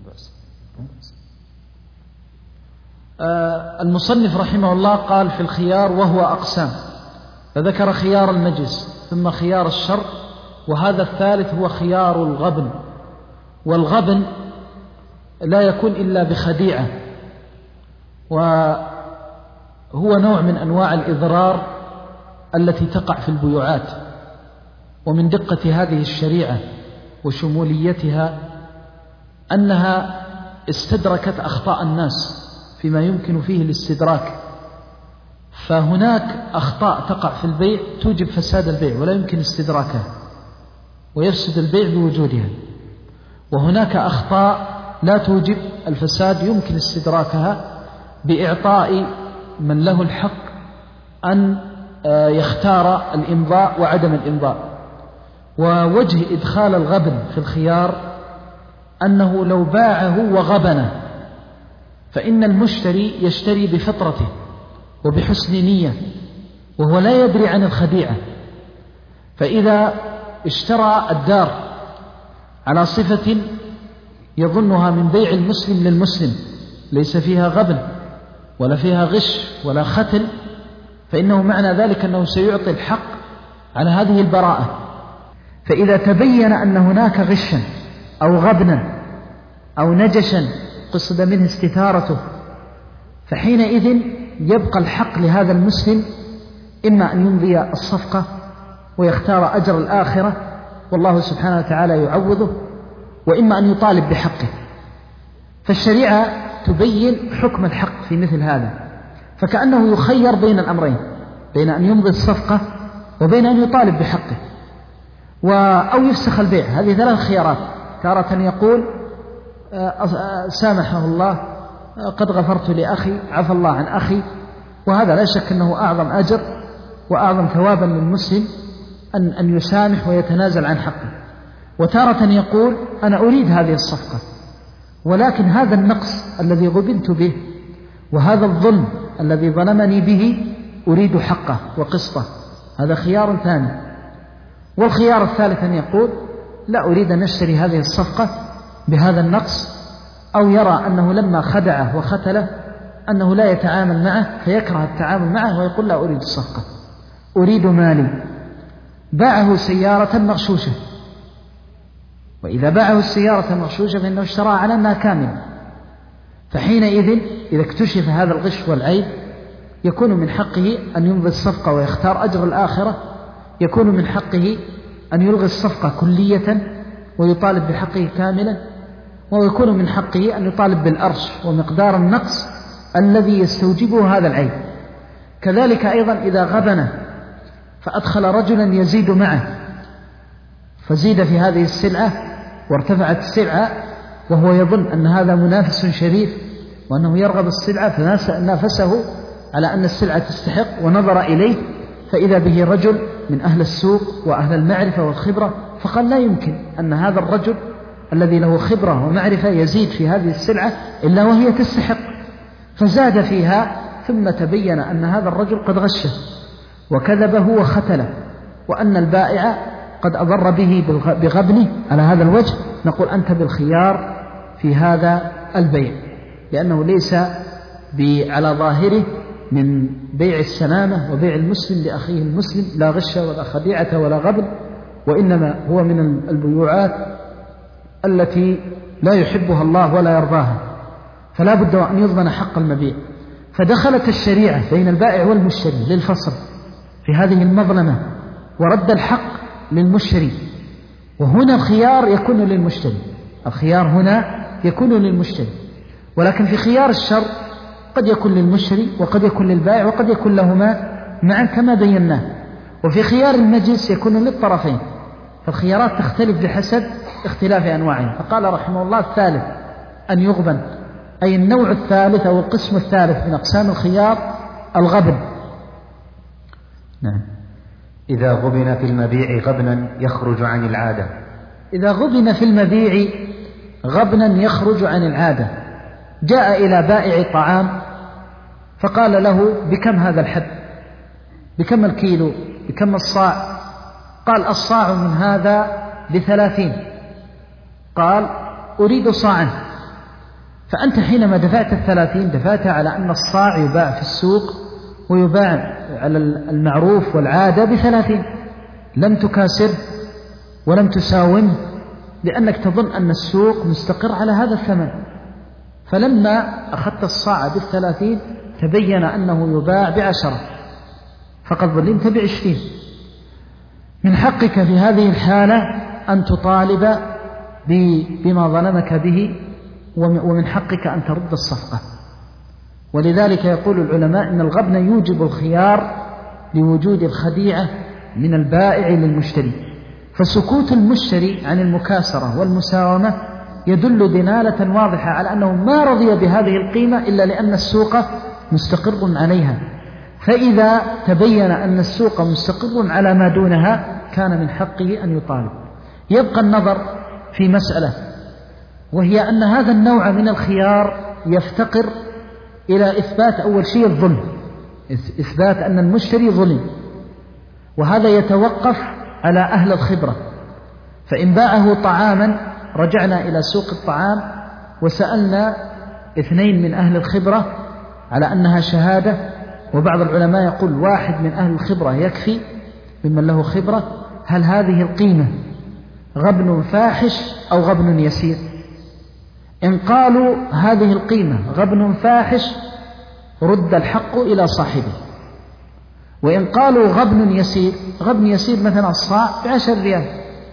Speaker 2: آه المصنف رحمه الله قال في الخيار وهو أقسام، فذكر خيار المجلس ثم خيار الشرط، وهذا الثالث هو خيار الغبن. والغبن لا يكون إلا بخديعة، وهو نوع من أنواع الإضرار التي تقع في البيوعات. ومن دقة هذه الشريعة وشموليتها أنها استدركت أخطاء الناس فيما يمكن فيه الاستدراك، فهناك أخطاء تقع في البيع توجب فساد البيع ولا يمكن استدراكها ويفسد البيع بوجودها، وهناك أخطاء لا توجب الفساد يمكن استدراكها بإعطاء من له الحق أن يختار الإمضاء وعدم الإمضاء. ووجه إدخال الغبن في الخيار أنه لو باعه وغبنه فإن المشتري يشتري بفطرته وبحسن نية وهو لا يدري عن الخديعة، فإذا اشترى الدار على صفة يظنها من بيع المسلم للمسلم ليس فيها غبن ولا فيها غش ولا ختل، فإنه معنى ذلك أنه سيعطي الحق على هذه البراءة. فإذا تبين أن هناك غشا أو غبنا أو نجشا قصد منه استثارته، فحينئذ يبقى الحق لهذا المسلم إما أن يمضي الصفقة ويختار أجر الآخرة والله سبحانه وتعالى يعوضه، وإما أن يطالب بحقه. فالشريعة تبين حكم الحق في مثل هذا، فكأنه يخير بين الأمرين، بين أن يمضي الصفقة وبين أن يطالب بحقه أو يفسخ البيع. هذه ثلاث خيارات. تارة يقول سامحه الله قد غفرت لأخي عفى الله عن أخي، وهذا لا شك أنه أعظم أجر وأعظم ثوابا للمسلم أن أن يسامح ويتنازل عن حقه. وتارة يقول أنا أريد هذه الصفقة، ولكن هذا النقص الذي غبنت به وهذا الظلم الذي ظلمني به أريد حقه وقسطه. هذا خيار ثاني. والخيار الثالث أن يقول لا أريد أن أشتري هذه الصفقة بهذا النقص، أو يرى أنه لما خدعه وختله أنه لا يتعامل معه فيكره التعامل معه ويقول لا أريد الصفقة، أريد مالي. باعه سيارة مغشوشة، وإذا باعه السيارة المغشوشة فإنه اشترى على أنها كاملة، فحينئذ إذا اكتشف هذا الغش والعيب يكون من حقه أن يمضي الصفقة ويختار أجر الآخرة، يكون من حقه أن يلغي الصفقة كلية ويطالب بحقه كاملا، ويكون من حقه أن يطالب بالأرش ومقدار النقص الذي يستوجبه هذا العيب. كذلك أيضا إذا غبن فأدخل رجلا يزيد معه فزيد في هذه السلعة وارتفعت السلعة وهو يظن أن هذا منافس شريف وأنه يرغب السلعة فنافسه على أن السلعة تستحق ونظر إليه، فإذا به رجل من أهل السوق وأهل المعرفة والخبرة، فقال لا يمكن أن هذا الرجل الذي له خبرة ومعرفة يزيد في هذه السلعة إلا وهي تستحق، فزاد فيها، ثم تبين أن هذا الرجل قد غشه وكذبه وختله وأن البائع قد أضر به بغبنه على هذا الوجه، نقول أنت بالخيار في هذا البيع، لأنه ليس على ظاهره من بيع السلامة وبيع المسلم لأخيه المسلم، لا غش ولا خديعة ولا غبن، وإنما هو من البيوعات التي لا يحبها الله ولا يرضاها، فلا بد أن يضمن حق المبيع. فدخلت الشريعة بين البائع والمشتري للفصل، في هذه المظلمة ورد الحق للمشتري. وهنا الخيار يكون للمشتري، الخيار هنا يكون للمشتري، ولكن في خيار الشر قد يكون للمشتري وقد يكون للبائع وقد يكون لهما معا كما بيناه. وفي خيار المجلس يكون للطرفين، فالخيارات تختلف بحسب اختلاف أنواعها. فقال رحمه الله الثالث أن يغبن، أي النوع الثالث أو القسم الثالث من أقسام الخيار الغبن.
Speaker 1: نعم. إذا غبن في المبيع غبنا يخرج عن العادة.
Speaker 2: إذا غبن في المبيع غبنا يخرج عن العادة، جاء إلى بائع طعام فقال له بكم هذا الحب، بكم الكيلو، بكم الصاع؟ قال الصاع من هذا بثلاثين. قال أريد صاعا. فأنت حينما دفعت الثلاثين دفعتها على أن الصاع يباع في السوق ويباع على المعروف والعادة بثلاثين، لم تكاسر ولم تساوم، لأنك تظن أن السوق مستقر على هذا الثمن. فلما أخذت الصاع بالثلاثين تبين أنه يباع بعشرة، فقد ظلمت بعشرين. من حقك في هذه الحالة أن تطالب بما ظلمك به، ومن حقك أن ترد الصفقة. ولذلك يقول العلماء إن الغبن يوجب الخيار لوجود الخديعة من البائع للمشتري، فسكوت المشتري عن المكاسرة والمساومة يدل دلالة واضحة على أنه ما رضي بهذه القيمة إلا لأن السوق مستقر عليها. فإذا تبين أن السوق مستقر على ما دونها كان من حقه أن يطالب. يبقى النظر في مسألة، وهي أن هذا النوع من الخيار يفتقر إلى إثبات أول شيء الظلم، إثبات أن المشتري ظلم، وهذا يتوقف على أهل الخبرة. فإن باعه طعاما رجعنا إلى سوق الطعام وسألنا اثنين من أهل الخبرة على أنها شهادة، وبعض العلماء يقول واحد من أهل الخبرة يكفي ممن له خبرة، هل هذه القيمة غبن فاحش أو غبن يسير؟ إن قالوا هذه القيمة غبن فاحش رد الحق إلى صاحبه، وإن قالوا غبن يسير، غبن يسير مثلا الصاع بعشر ريال،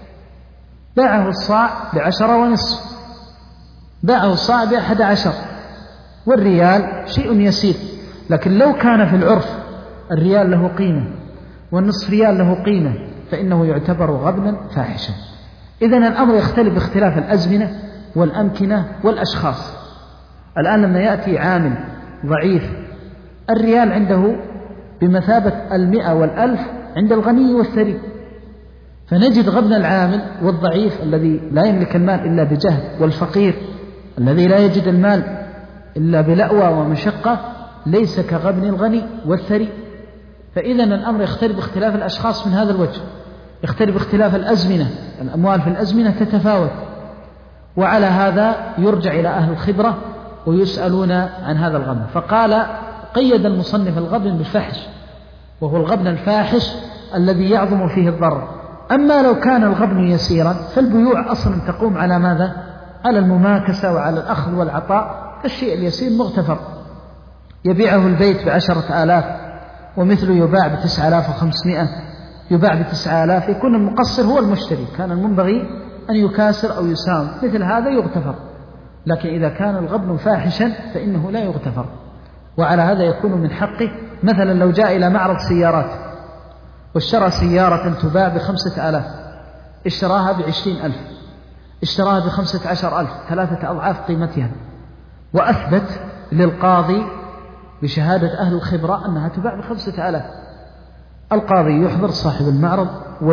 Speaker 2: باعه الصاع بعشرة ونصف، باعه الصاع بأحد عشر، والريال شيء يسير. لكن لو كان في العرف الريال له قيمة والنصف ريال له قيمة فإنه يعتبر غبنا فاحشا. إذن الأمر يختلف باختلاف الأزمنة والأمكنة والأشخاص. الآن لما يأتي عامل ضعيف الريال عنده بمثابة المئة والألف عند الغني والثري، فنجد غبن العامل والضعيف الذي لا يملك المال إلا بجهد، والفقير الذي لا يجد المال إلا بلأوى ومشقة ليس كغبن الغني والثري. فإذا الأمر يختلف باختلاف الأشخاص من هذا الوجه، يختلف باختلاف الأزمنة، الأموال في الأزمنة تتفاوت، وعلى هذا يرجع إلى أهل الخبرة ويسألون عن هذا الغبن. فقال قيد المصنف الغبن بالفحش، وهو الغبن الفاحش الذي يعظم فيه الضرر. أما لو كان الغبن يسيرا فالبيوع أصلا تقوم على ماذا؟ على المماكسة وعلى الأخذ والعطاء، فالشيء اليسير مغتفر. يبيعه البيت بعشرة آلاف ومثله يباع بتسعة آلاف وخمسمائة، يباع بتسعة آلاف، يكون المقصر هو المشتري، كان المنبغي أن يكاسر أو يساوم، مثل هذا يغتفر. لكن إذا كان الغبن فاحشا فإنه لا يغتفر، وعلى هذا يكون من حقه. مثلا لو جاء إلى معرض سيارات واشترى سيارة تباع بخمسة آلاف، اشتراها بعشرين ألف، اشتراها بخمسة عشر ألف، ثلاثة أضعاف قيمتها، وأثبت للقاضي بشهادة أهل الخبرة أنها تباع بخمسة آلاف، القاضي يحضر صاحب المعرض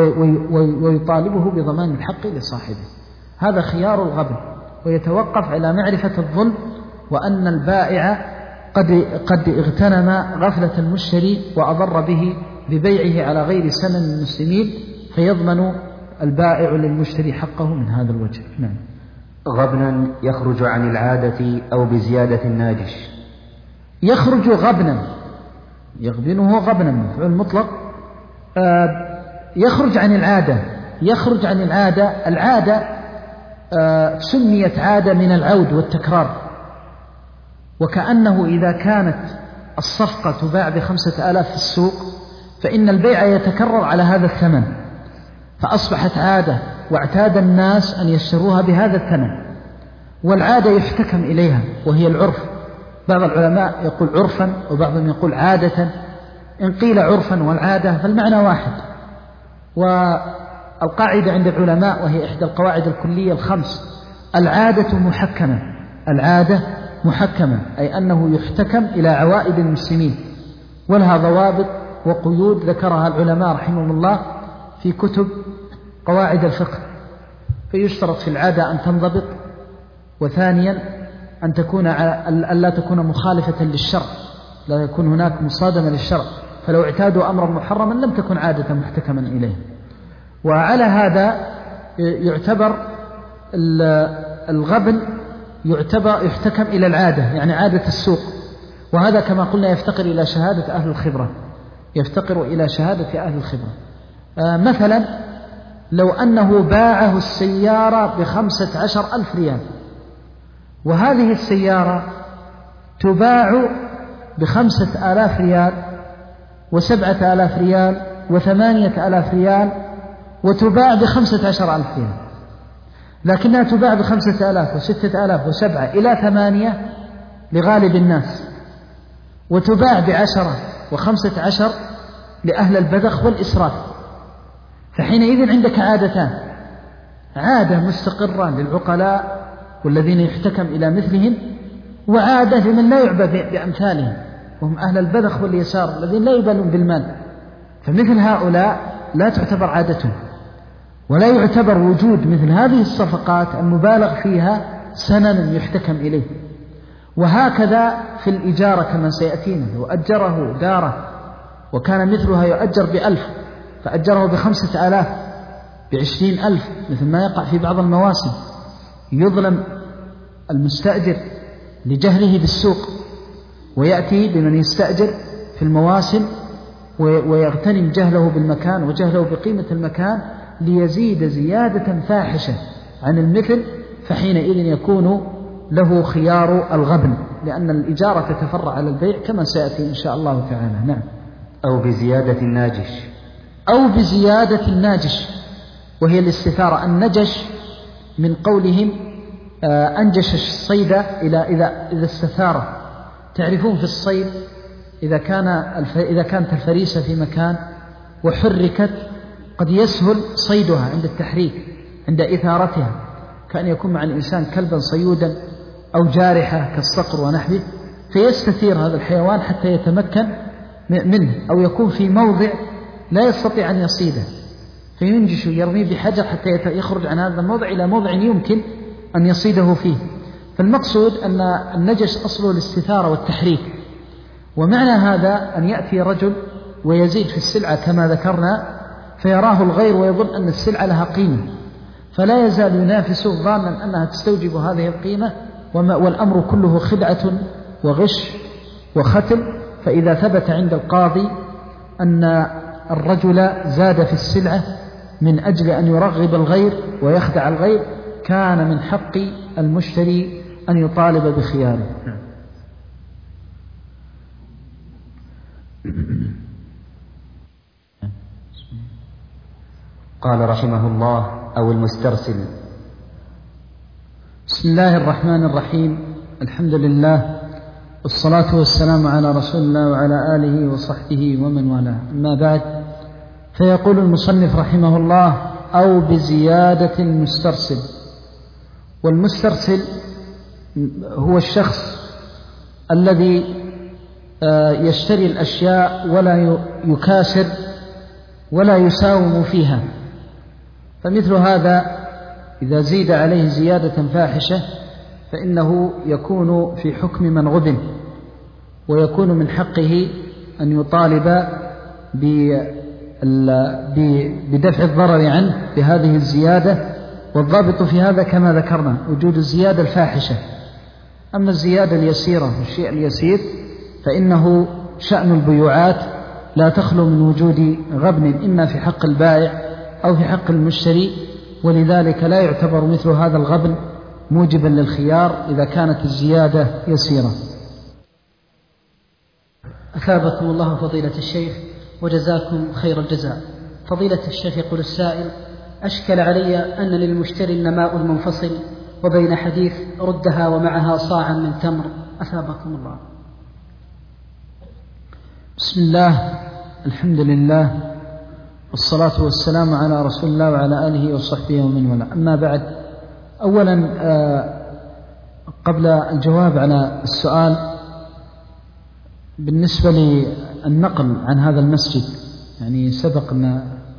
Speaker 2: ويطالبه بضمان الحق لصاحبه. هذا خيار الغبن، ويتوقف على معرفة الظلم، وأن البائع قد, قد اغتنم غفلة المشتري وأضر به ببيعه على غير سنن المسلمين، فيضمن البائع للمشتري حقه من هذا الوجه. نعم.
Speaker 1: غبنا يخرج عن العادة أو بزيادة الناجش.
Speaker 2: يخرج غبنا، يغبنه غبنا مفعول مطلق. آه يخرج عن العادة، يخرج عن العادة. العادة آه سميت عادة من العود والتكرار، وكأنه إذا كانت الصفقة تباع بخمسة آلاف في السوق فإن البيع يتكرر على هذا الثمن، فأصبحت عادة واعتاد الناس أن يشتروها بهذا الثمن، والعادة يحتكم إليها وهي العرف. بعض العلماء يقول عرفا وبعضهم يقول عادة. إن قيل عرفا والعادة فالمعنى واحد. والقاعدة عند العلماء وهي إحدى القواعد الكلية الخمس: العادة محكمة. العادة محكمة أي أنه يحتكم إلى عوائد المسلمين، ولها ضوابط وقيود ذكرها العلماء رحمهم الله في كتب قواعد الفقه. فيشترط في العادة أن تنضبط، وثانيا أن تكون ألا تكون مخالفة للشرع، لا يكون هناك مصادمة للشرع، فلو اعتادوا أمرا محرما لم تكن عادة محتكما إليه. وعلى هذا يعتبر الغبن يعتبر يحتكم إلى العادة، يعني عادة السوق، وهذا كما قلنا يفتقر إلى شهادة أهل الخبرة، يفتقر إلى شهادة أهل الخبرة. آه مثلا لو أنه باعه السيارة بخمسة عشر ألف ريال، وهذه السيارة تباع بخمسة آلاف ريال وسبعة آلاف ريال وثمانية آلاف ريال، وتباع بخمسة عشر ألف ريال، لكنها تباع بخمسة آلاف وستة آلاف وسبعة إلى ثمانية لغالب الناس، وتباع بعشرة وخمسة عشر لأهل البذخ والإسراف. فحينئذ عندك عادتان: عادة مستقرة للعقلاء والذين يحتكم إلى مثلهم، وعادة لمن لا يعبى بأمثالهم وهم أهل البذخ واليسار الذين لا يبالون بالمال. فمثل هؤلاء لا تعتبر عادتهم، ولا يعتبر وجود مثل هذه الصفقات المبالغ فيها سننا يحتكم إليه. وهكذا في الإجارة كما سيأتينا: لو أجره داره وكان مثلها يؤجر بألف فأجره بخمسة آلاف بعشرين ألف، مثل ما يقع في بعض المواسم، يظلم المستأجر لجهله بالسوق، ويأتي بمن يستأجر في المواسم ويغتنم جهله بالمكان وجهله بقيمة المكان ليزيد زيادة فاحشة عن المثل، فحينئذ يكون له خيار الغبن، لأن الإجارة تتفرع على البيع كما سيأتي إن شاء الله تعالى. نعم.
Speaker 1: أو بزيادة الناجش.
Speaker 2: أو بزيادة الناجش، وهي الاستثارة. النجش من قولهم أنجش الصيد إلى إذا إذا استثار. تعرفون في الصيد إذا كان إذا كانت الفريسة في مكان وحركت قد يسهل صيدها عند التحريك، عند إثارتها، كأن يكون مع الإنسان كلبا صيودا أو جارحة كالصقر ونحوه، فيستثير هذا الحيوان حتى يتمكن منه، أو يكون في موضع لا يستطيع أن يصيده فينجش يرميه بحجر حتى يخرج عن هذا الموضع إلى موضع يمكن أن يصيده فيه. فالمقصود أن النجش أصله الاستثارة والتحريك. ومعنى هذا أن يأتي رجل ويزيد في السلعة كما ذكرنا، فيراه الغير ويظن أن السلعة لها قيمة، فلا يزال ينافسه ظانا أنها تستوجب هذه القيمة، والأمر كله خدعة وغش وختم. فإذا ثبت عند القاضي أن الرجل زاد في السلعة من أجل أن يرغب الغير ويخدع الغير، كان من حق المشتري أن يطالب بخياره.
Speaker 1: قال رحمه الله: أو المسترسل.
Speaker 2: بسم الله الرحمن الرحيم. الحمد لله والصلاة والسلام على رسول الله وعلى آله وصحبه ومن والاه، أما بعد، فيقول المصنف رحمه الله: أو بزيادة المسترسل. والمسترسل هو الشخص الذي يشتري الأشياء ولا يكاسر ولا يساوم فيها، فمثل هذا إذا زيد عليه زيادة فاحشة فإنه يكون في حكم من غبن، ويكون من حقه أن يطالب بدفع الضرر عنه بهذه الزيادة. والضابط في هذا كما ذكرنا وجود الزيادة الفاحشة. أما الزيادة اليسيرة الشيء اليسير فإنه شأن البيوعات لا تخلو من وجود غبن، إما في حق البائع أو في حق المشتري، ولذلك لا يعتبر مثل هذا الغبن موجبا للخيار إذا كانت الزيادة يسيرة.
Speaker 3: أثابكم الله فضيلة الشيخ. وجزاكم خير الجزاء. فضيلة الشيخ، يقول السائل: أشكل علي أن للمشتري النماء المنفصل وبين حديث ردها ومعها صاعا من تمر، أثابكم الله.
Speaker 2: بسم الله، الحمد لله، والصلاة والسلام على رسول الله وعلى آله وصحبه ومن والاه. أما بعد، أولا قبل الجواب على السؤال بالنسبة للنقل عن هذا المسجد، يعني سبق أن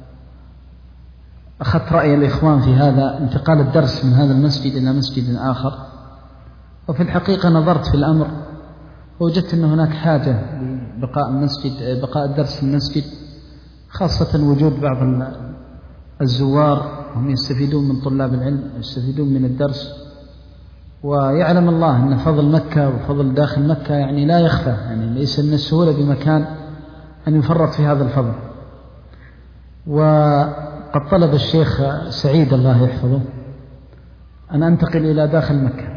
Speaker 2: أخذت رأي الإخوان في هذا انتقال الدرس من هذا المسجد إلى مسجد آخر، وفي الحقيقة نظرت في الأمر ووجدت أن هناك حاجة لبقاء المسجد بقاء الدرس في المسجد، خاصة وجود بعض الزوار هم يستفيدون من طلاب العلم، يستفيدون من الدرس، ويعلم الله أن فضل مكة وفضل داخل مكة يعني لا يخفى، يعني ليس من السهولة بمكان أن يفرط في هذا الفضل. وقد طلب الشيخ سعيد الله يحفظه أن أنتقل إلى داخل مكة،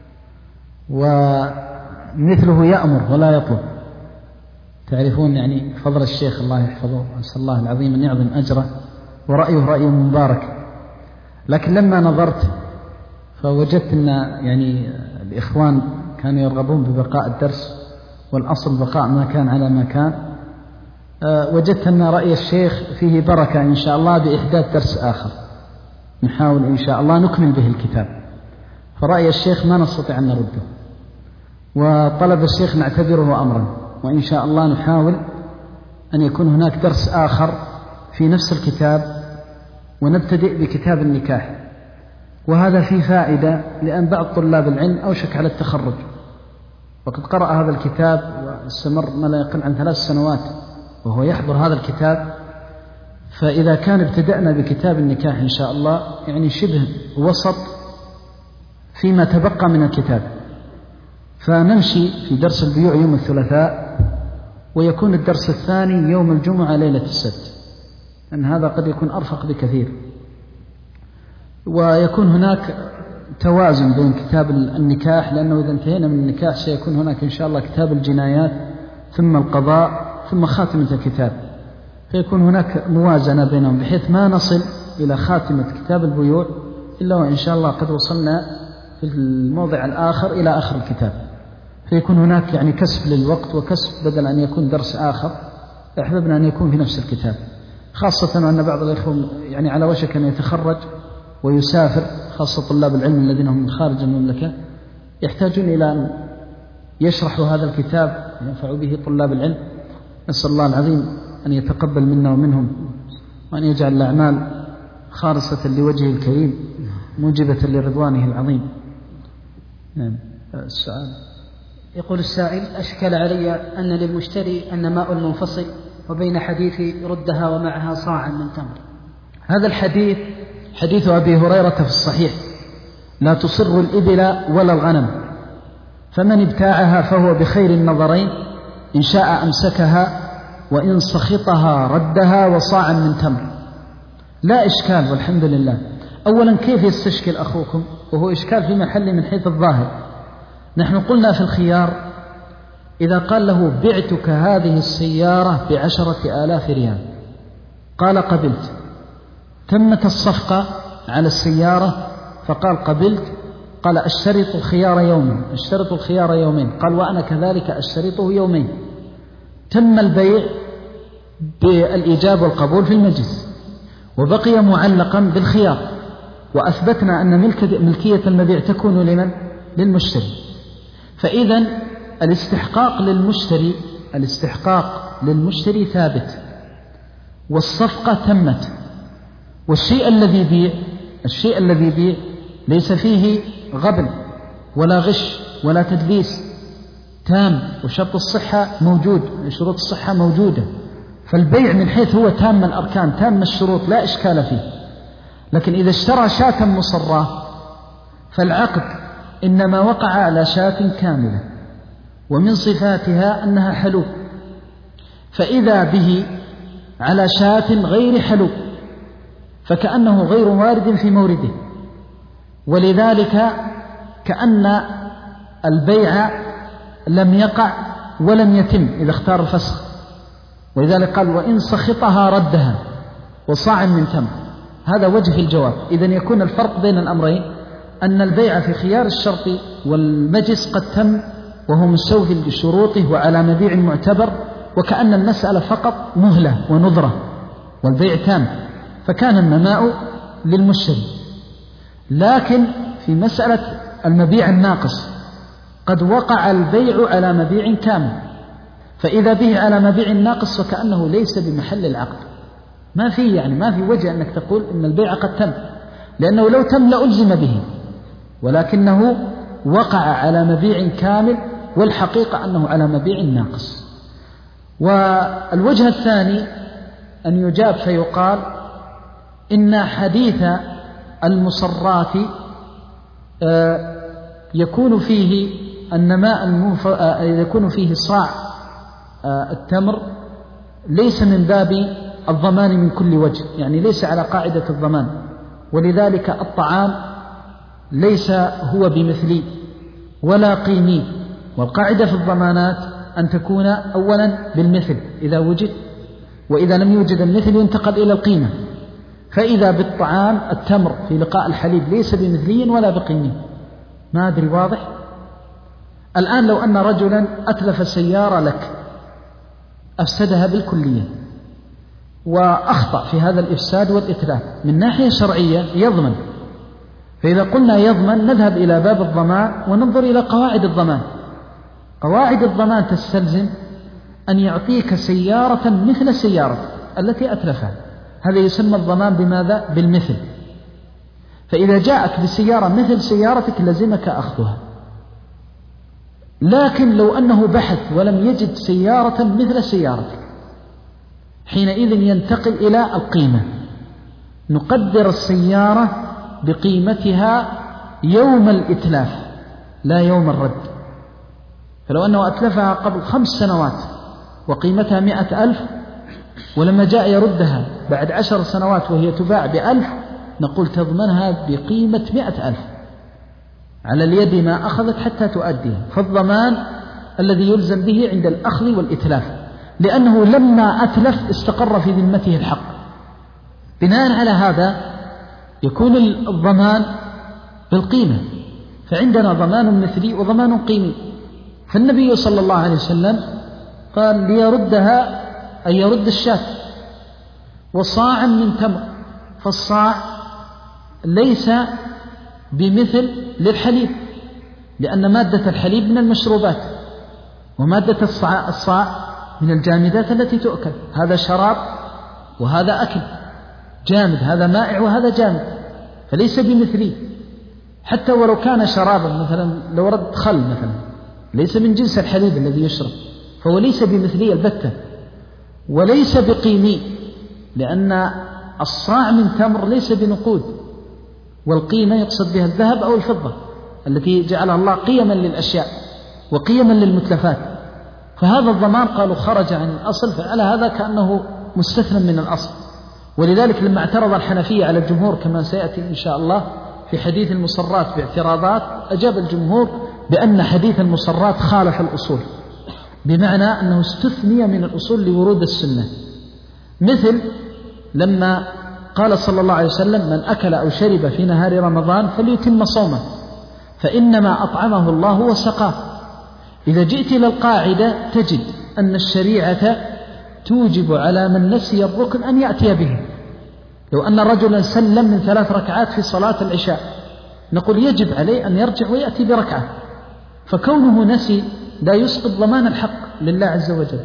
Speaker 2: ومثله يأمر ولا يطلب. تعرفون يعني فضل الشيخ الله يحفظه، أسأل الله العظيم أن يعظم أجره، ورأيه رأي مبارك. لكن لما نظرت فوجدت أن يعني الإخوان كانوا يرغبون ببقاء الدرس، والأصل بقاء ما كان على ما كان. أه وجدت أن رأي الشيخ فيه بركة إن شاء الله بإحداث درس آخر نحاول إن شاء الله نكمل به الكتاب، فرأي الشيخ ما نستطيع أن نرده، وطلب الشيخ نعتبره أمرا، وإن شاء الله نحاول أن يكون هناك درس آخر في نفس الكتاب، ونبتدئ بكتاب النكاح. وهذا فيه فائدة، لأن بعض طلاب العلم أوشك على التخرج، وقد قرأ هذا الكتاب واستمر ما لا يقل عن ثلاث سنوات وهو يحضر هذا الكتاب. فإذا كان ابتدأنا بكتاب النكاح إن شاء الله يعني شبه وسط فيما تبقى من الكتاب، فنمشي في درس البيوع يوم الثلاثاء، ويكون الدرس الثاني يوم الجمعة ليلة السبت، لأن هذا قد يكون أرفق بكثير، ويكون هناك توازن بين كتاب النكاح، لأنه إذا انتهينا من النكاح سيكون هناك إن شاء الله كتاب الجنايات، ثم القضاء، ثم خاتمة الكتاب، فيكون هناك موازنة بينهم، بحيث ما نصل إلى خاتمة كتاب البيوع إلا وإن شاء الله قد وصلنا في الموضع الآخر إلى آخر الكتاب، فيكون هناك يعني كسب للوقت وكسب، بدل أن يكون درس آخر أحببنا أن يكون في نفس الكتاب، خاصة أن بعض الإخوة يعني على وشك أن يتخرج ويسافر، خاصة طلاب العلم الذين هم من خارج المملكة، يحتاجون إلى أن يشرحوا هذا الكتاب ينفع به طلاب العلم. نسأل الله العظيم أن يتقبل منا ومنهم، وأن يجعل الأعمال خالصة لوجهه الكريم موجبة لرضوانه العظيم. نعم. السؤال
Speaker 3: يقول السائل: أشكل علي أن للمشتري النماء المنفصل وبين حديث ردها ومعها صاعا من تمر.
Speaker 2: هذا الحديث حديث أبي هريرة في الصحيح: لا تصر الإبل ولا الغنم، فمن ابتاعها فهو بخير النظرين، إن شاء أمسكها وإن سخطها ردها وصاعا من تمر. لا إشكال والحمد لله. أولا كيف يستشكل أخوكم؟ وهو إشكال في محل من حيث الظاهر. نحن قلنا في الخيار إذا قال له بعتك هذه السيارة بعشرة آلاف ريال، قال قبلت، تمت الصفقة على السيارة فقال قبلت، قال أشترط الخيار يوما، أشترط الخيار يومين، قال وأنا كذلك أشترطه يومين، تم البيع بالإيجاب والقبول في المجلس، وبقي معلقا بالخيار، وأثبتنا أن ملكية المبيع تكون لمن؟ للمشتري. فإذا الاستحقاق للمشتري الاستحقاق للمشتري ثابت، والصفقة تمت، والشيء الذي بيع الشيء الذي بيع ليس فيه غبن ولا غش ولا تدليس، تام، وشرط الصحة موجود، شروط الصحة موجودة، فالبيع من حيث هو تام الأركان تام الشروط لا إشكال فيه. لكن إذا اشترى شاة مصرة فالعقد إنما وقع على شاة كاملة، ومن صفاتها أنها حلوب، فإذا به على شاة غير حلوب فكأنه غير وارد في مورده، ولذلك كأن البيع لم يقع ولم يتم إذا اختار الفسخ. ولذلك قال وإن سخطها ردها وصاع من تمر. هذا وجه الجواب. إذن يكون الفرق بين الأمرين أن البيع في خيار الشرط والمجلس قد تم وهو مستوفي بشروطه وعلى مبيع معتبر، وكأن المسألة فقط مهلة ونظرة والبيع تام، فكان النماء للمشتري. لكن في مسألة المبيع الناقص قد وقع البيع على مبيع كامل، فإذا به على مبيع ناقص فكأنه ليس بمحل العقد. ما في يعني ما في وجه أنك تقول إن البيع قد تم، لأنه لو تم لألزم به، ولكنه وقع على مبيع كامل والحقيقة أنه على مبيع ناقص. والوجه الثاني أن يجاب فيقال إن حديث المصرات يكون فيه النماء المنف... يكون فيه صاع التمر ليس من باب الضمان من كل وجه، يعني ليس على قاعدة الضمان، ولذلك الطعام ليس هو بمثلي ولا قيمي. والقاعدة في الضمانات أن تكون أولا بالمثل إذا وجد، وإذا لم يوجد المثل ينتقل إلى القيمة. فإذا بالطعام التمر في لقاء الحليب ليس بمثلي ولا بقيمي. ما أدري واضح؟ الآن لو أن رجلا أتلف سيارة لك أفسدها بالكلية وأخطأ في هذا الإفساد والإتلاف، من ناحية شرعية يضمن. فإذا قلنا يضمن نذهب إلى باب الضمان وننظر إلى قواعد الضمان. قواعد الضمان تستلزم أن يعطيك سيارة مثل سيارة التي أتلفها، هذا يسمى الضمان بماذا؟ بالمثل. فإذا جاءك بسيارة مثل سيارتك لزمك أخذها. لكن لو أنه بحث ولم يجد سيارة مثل سيارتك، حينئذ ينتقل إلى القيمة. نقدر السيارة بقيمتها يوم الإتلاف لا يوم الرد. فلو أنه أتلفها قبل خمس سنوات وقيمتها مئة ألف، ولما جاء يردها بعد عشر سنوات وهي تباع بألف، نقول تضمنها بقيمة مئة ألف على اليد ما أخذت حتى تؤديها. فالضمان الذي يلزم به عند الأخذ والإتلاف، لأنه لما أتلف استقر في ذمته الحق. بناء على هذا يكون الضمان بالقيمة، فعندنا ضمان مثلي وضمان قيمي. فالنبي صلى الله عليه وسلم قال ليردها أن يرد الشاة وصاعا من تمر، فالصاع ليس بمثل للحليب، لأن مادة الحليب من المشروبات، ومادة الصاع, الصاع من الجامدات التي تؤكل. هذا شراب وهذا أكل جامد، هذا مائع وهذا جامد، فليس بمثلي. حتى ولو كان شرابا مثلا، لو رد خل مثلا ليس من جنس الحليب الذي يشرب، فهو ليس بمثلي البتة وليس بقيمي، لأن الصاع من تمر ليس بنقود، والقيمة يقصد بها الذهب أو الفضة التي جعلها الله قيما للأشياء وقيما للمتلفات. فهذا الضمان قالوا خرج عن الأصل، فعلى هذا كأنه مستثنى من الأصل. ولذلك لما اعترض الحنفية على الجمهور كما سيأتي إن شاء الله في حديث المصرات باعتراضات، أجاب الجمهور بأن حديث المصرات خالف الأصول، بمعنى أنه استثني من الأصول لورود السنة. مثل لما قال صلى الله عليه وسلم من أكل أو شرب في نهار رمضان فليتم صومه فإنما أطعمه الله وسقاه. إذا جئت إلى القاعدة تجد أن الشريعة توجب على من نسي الركن أن يأتي به. لو أن رجلا سلم من ثلاث ركعات في صلاة العشاء، نقول يجب عليه أن يرجع ويأتي بركعة، فكونه نسي لا يسقط ضمان الحق لله عز وجل.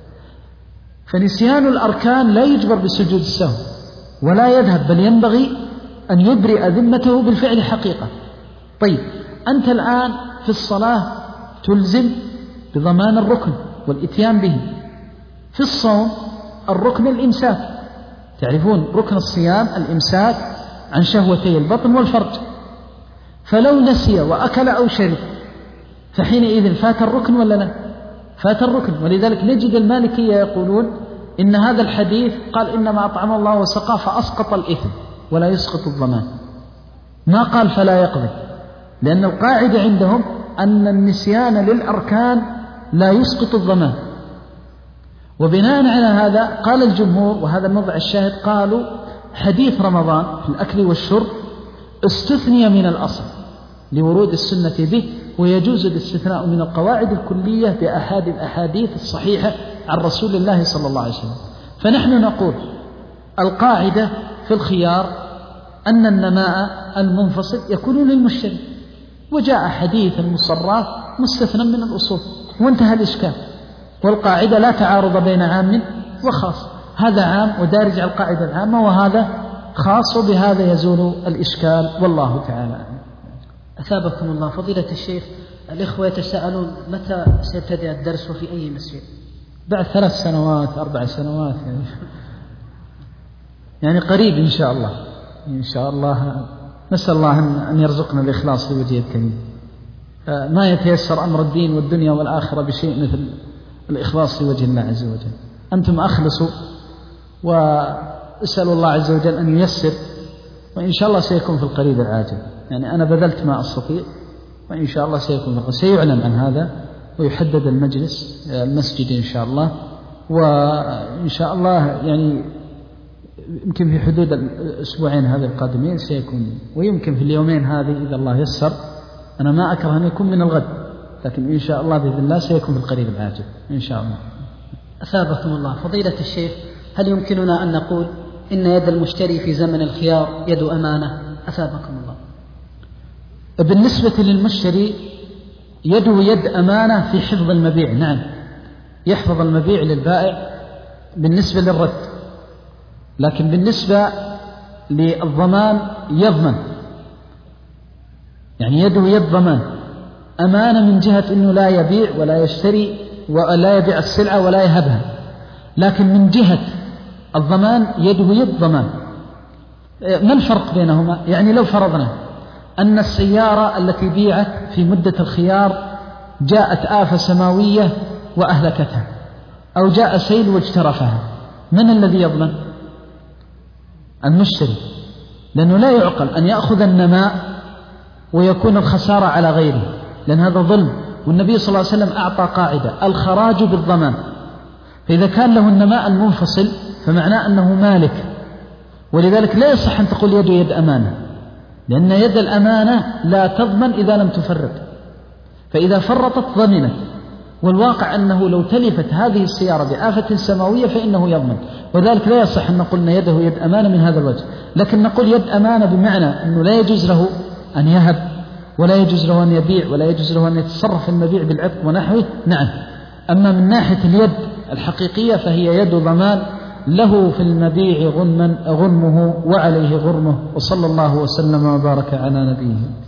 Speaker 2: فنسيان الأركان لا يجبر بسجود السهو ولا يذهب، بل ينبغي أن يبرئ ذمته بالفعل حقيقة. طيب أنت الآن في الصلاة تلزم بضمان الركن والإتيان به. في الصوم الركن الإمساك، تعرفون ركن الصيام الإمساك عن شهوتي البطن والفرج. فلو نسي وأكل أو شرب فحينئذ فات الركن ولا لا؟ فات الركن. ولذلك نجد المالكية يقولون إن هذا الحديث قال إنما أطعم الله وسقاه فأسقط الإثم ولا يسقط الضمان، ما قال فلا يقضي، لأن القاعدة عندهم أن النسيان للأركان لا يسقط الضمان. وبناء على هذا قال الجمهور، وهذا موضع الشاهد، قالوا حديث رمضان في الأكل والشرب استثني من الأصل لورود السنة به، ويجوز الاستثناء من القواعد الكلية بأحد الأحاديث الصحيحة عن رسول الله صلى الله عليه وسلم. فنحن نقول القاعدة في الخيار أن النماء المنفصل يكون للمشتري، وجاء حديث المصرات مستثنى من الأصول وانتهى الإشكال، والقاعدة لا تعارض بين عام وخاص، هذا عام ودارج على القاعدة العامة وهذا خاص، وبهذا يزول الإشكال والله تعالى.
Speaker 3: أثابكم الله. فضيلة الشيخ، الإخوة يتساءلون متى سيبتدئ الدرس وفي أي مسجد؟
Speaker 2: بعد ثلاث سنوات أربع سنوات يعني, يعني قريب إن شاء الله، إن شاء الله. نسأل الله أن يرزقنا الإخلاص في وجهه الكريم. ما يتيسر أمر الدين والدنيا والآخرة بشيء مثل الإخلاص في وجه الله عز وجل. أنتم أخلصوا واسألوا الله عز وجل أن ييسر، وإن شاء الله سيكون في القريب العاجل. يعني أنا بذلت ما أستطيع، وإن شاء الله سيكون في القريب. سيعلن عن هذا ويحدد المجلس المسجد إن شاء الله، وإن شاء الله يعني يمكن في حدود الأسبوعين هذه القادمين سيكون، ويمكن في اليومين هذه إذا الله يسر. أنا ما أكره أن يكون من الغد، لكن إن شاء الله بإذن الله سيكون في القريب العاجل إن شاء الله.
Speaker 3: أثابكم الله. فضيلة الشيخ، هل يمكننا أن نقول إن يد المشتري في زمن الخيار يد أمانة؟ أثابكم الله.
Speaker 2: بالنسبة للمشتري يده يد أمانة في حفظ المبيع، نعم، يحفظ المبيع للبائع بالنسبة للرد، لكن بالنسبة للضمان يضمن، يعني يده يد ضمان، أمانة من جهة أنه لا يبيع ولا يشتري ولا يبيع السلعة ولا يهبها، لكن من جهة الضمان يده يد ضمان. ما الفرق بينهما؟ يعني لو فرضنا أن السيارة التي بيعت في مدة الخيار جاءت آفة سماوية وأهلكتها، أو جاء سيل واجترفها، من الذي يضمن؟ المشتري، لأنه لا يعقل أن يأخذ النماء ويكون الخسارة على غيره، لأن هذا ظلم. والنبي صلى الله عليه وسلم أعطى قاعدة: الخراج بالضمان. فإذا كان له النماء المنفصل فمعناه أنه مالك، ولذلك لا يصح أن تقول يده يد أمانة، لأن يد الأمانة لا تضمن إذا لم تفرط، فإذا فرطت ضمنت. والواقع أنه لو تلفت هذه السيارة بآفة سماوية فإنه يضمن، وذلك لا يصح أن نقول يده يد أمانة من هذا الوجه. لكن نقول يد أمانة بمعنى أنه لا يجوز له أن يهب، ولا يجوز له أن يبيع، ولا يجوز له أن يتصرف المبيع بالعتق ونحوه، نعم. أما من ناحية اليد الحقيقية فهي يد ضمان، له في المبيع غنمه وعليه غرمه. وصلى الله وسلم وبارك على نبيه.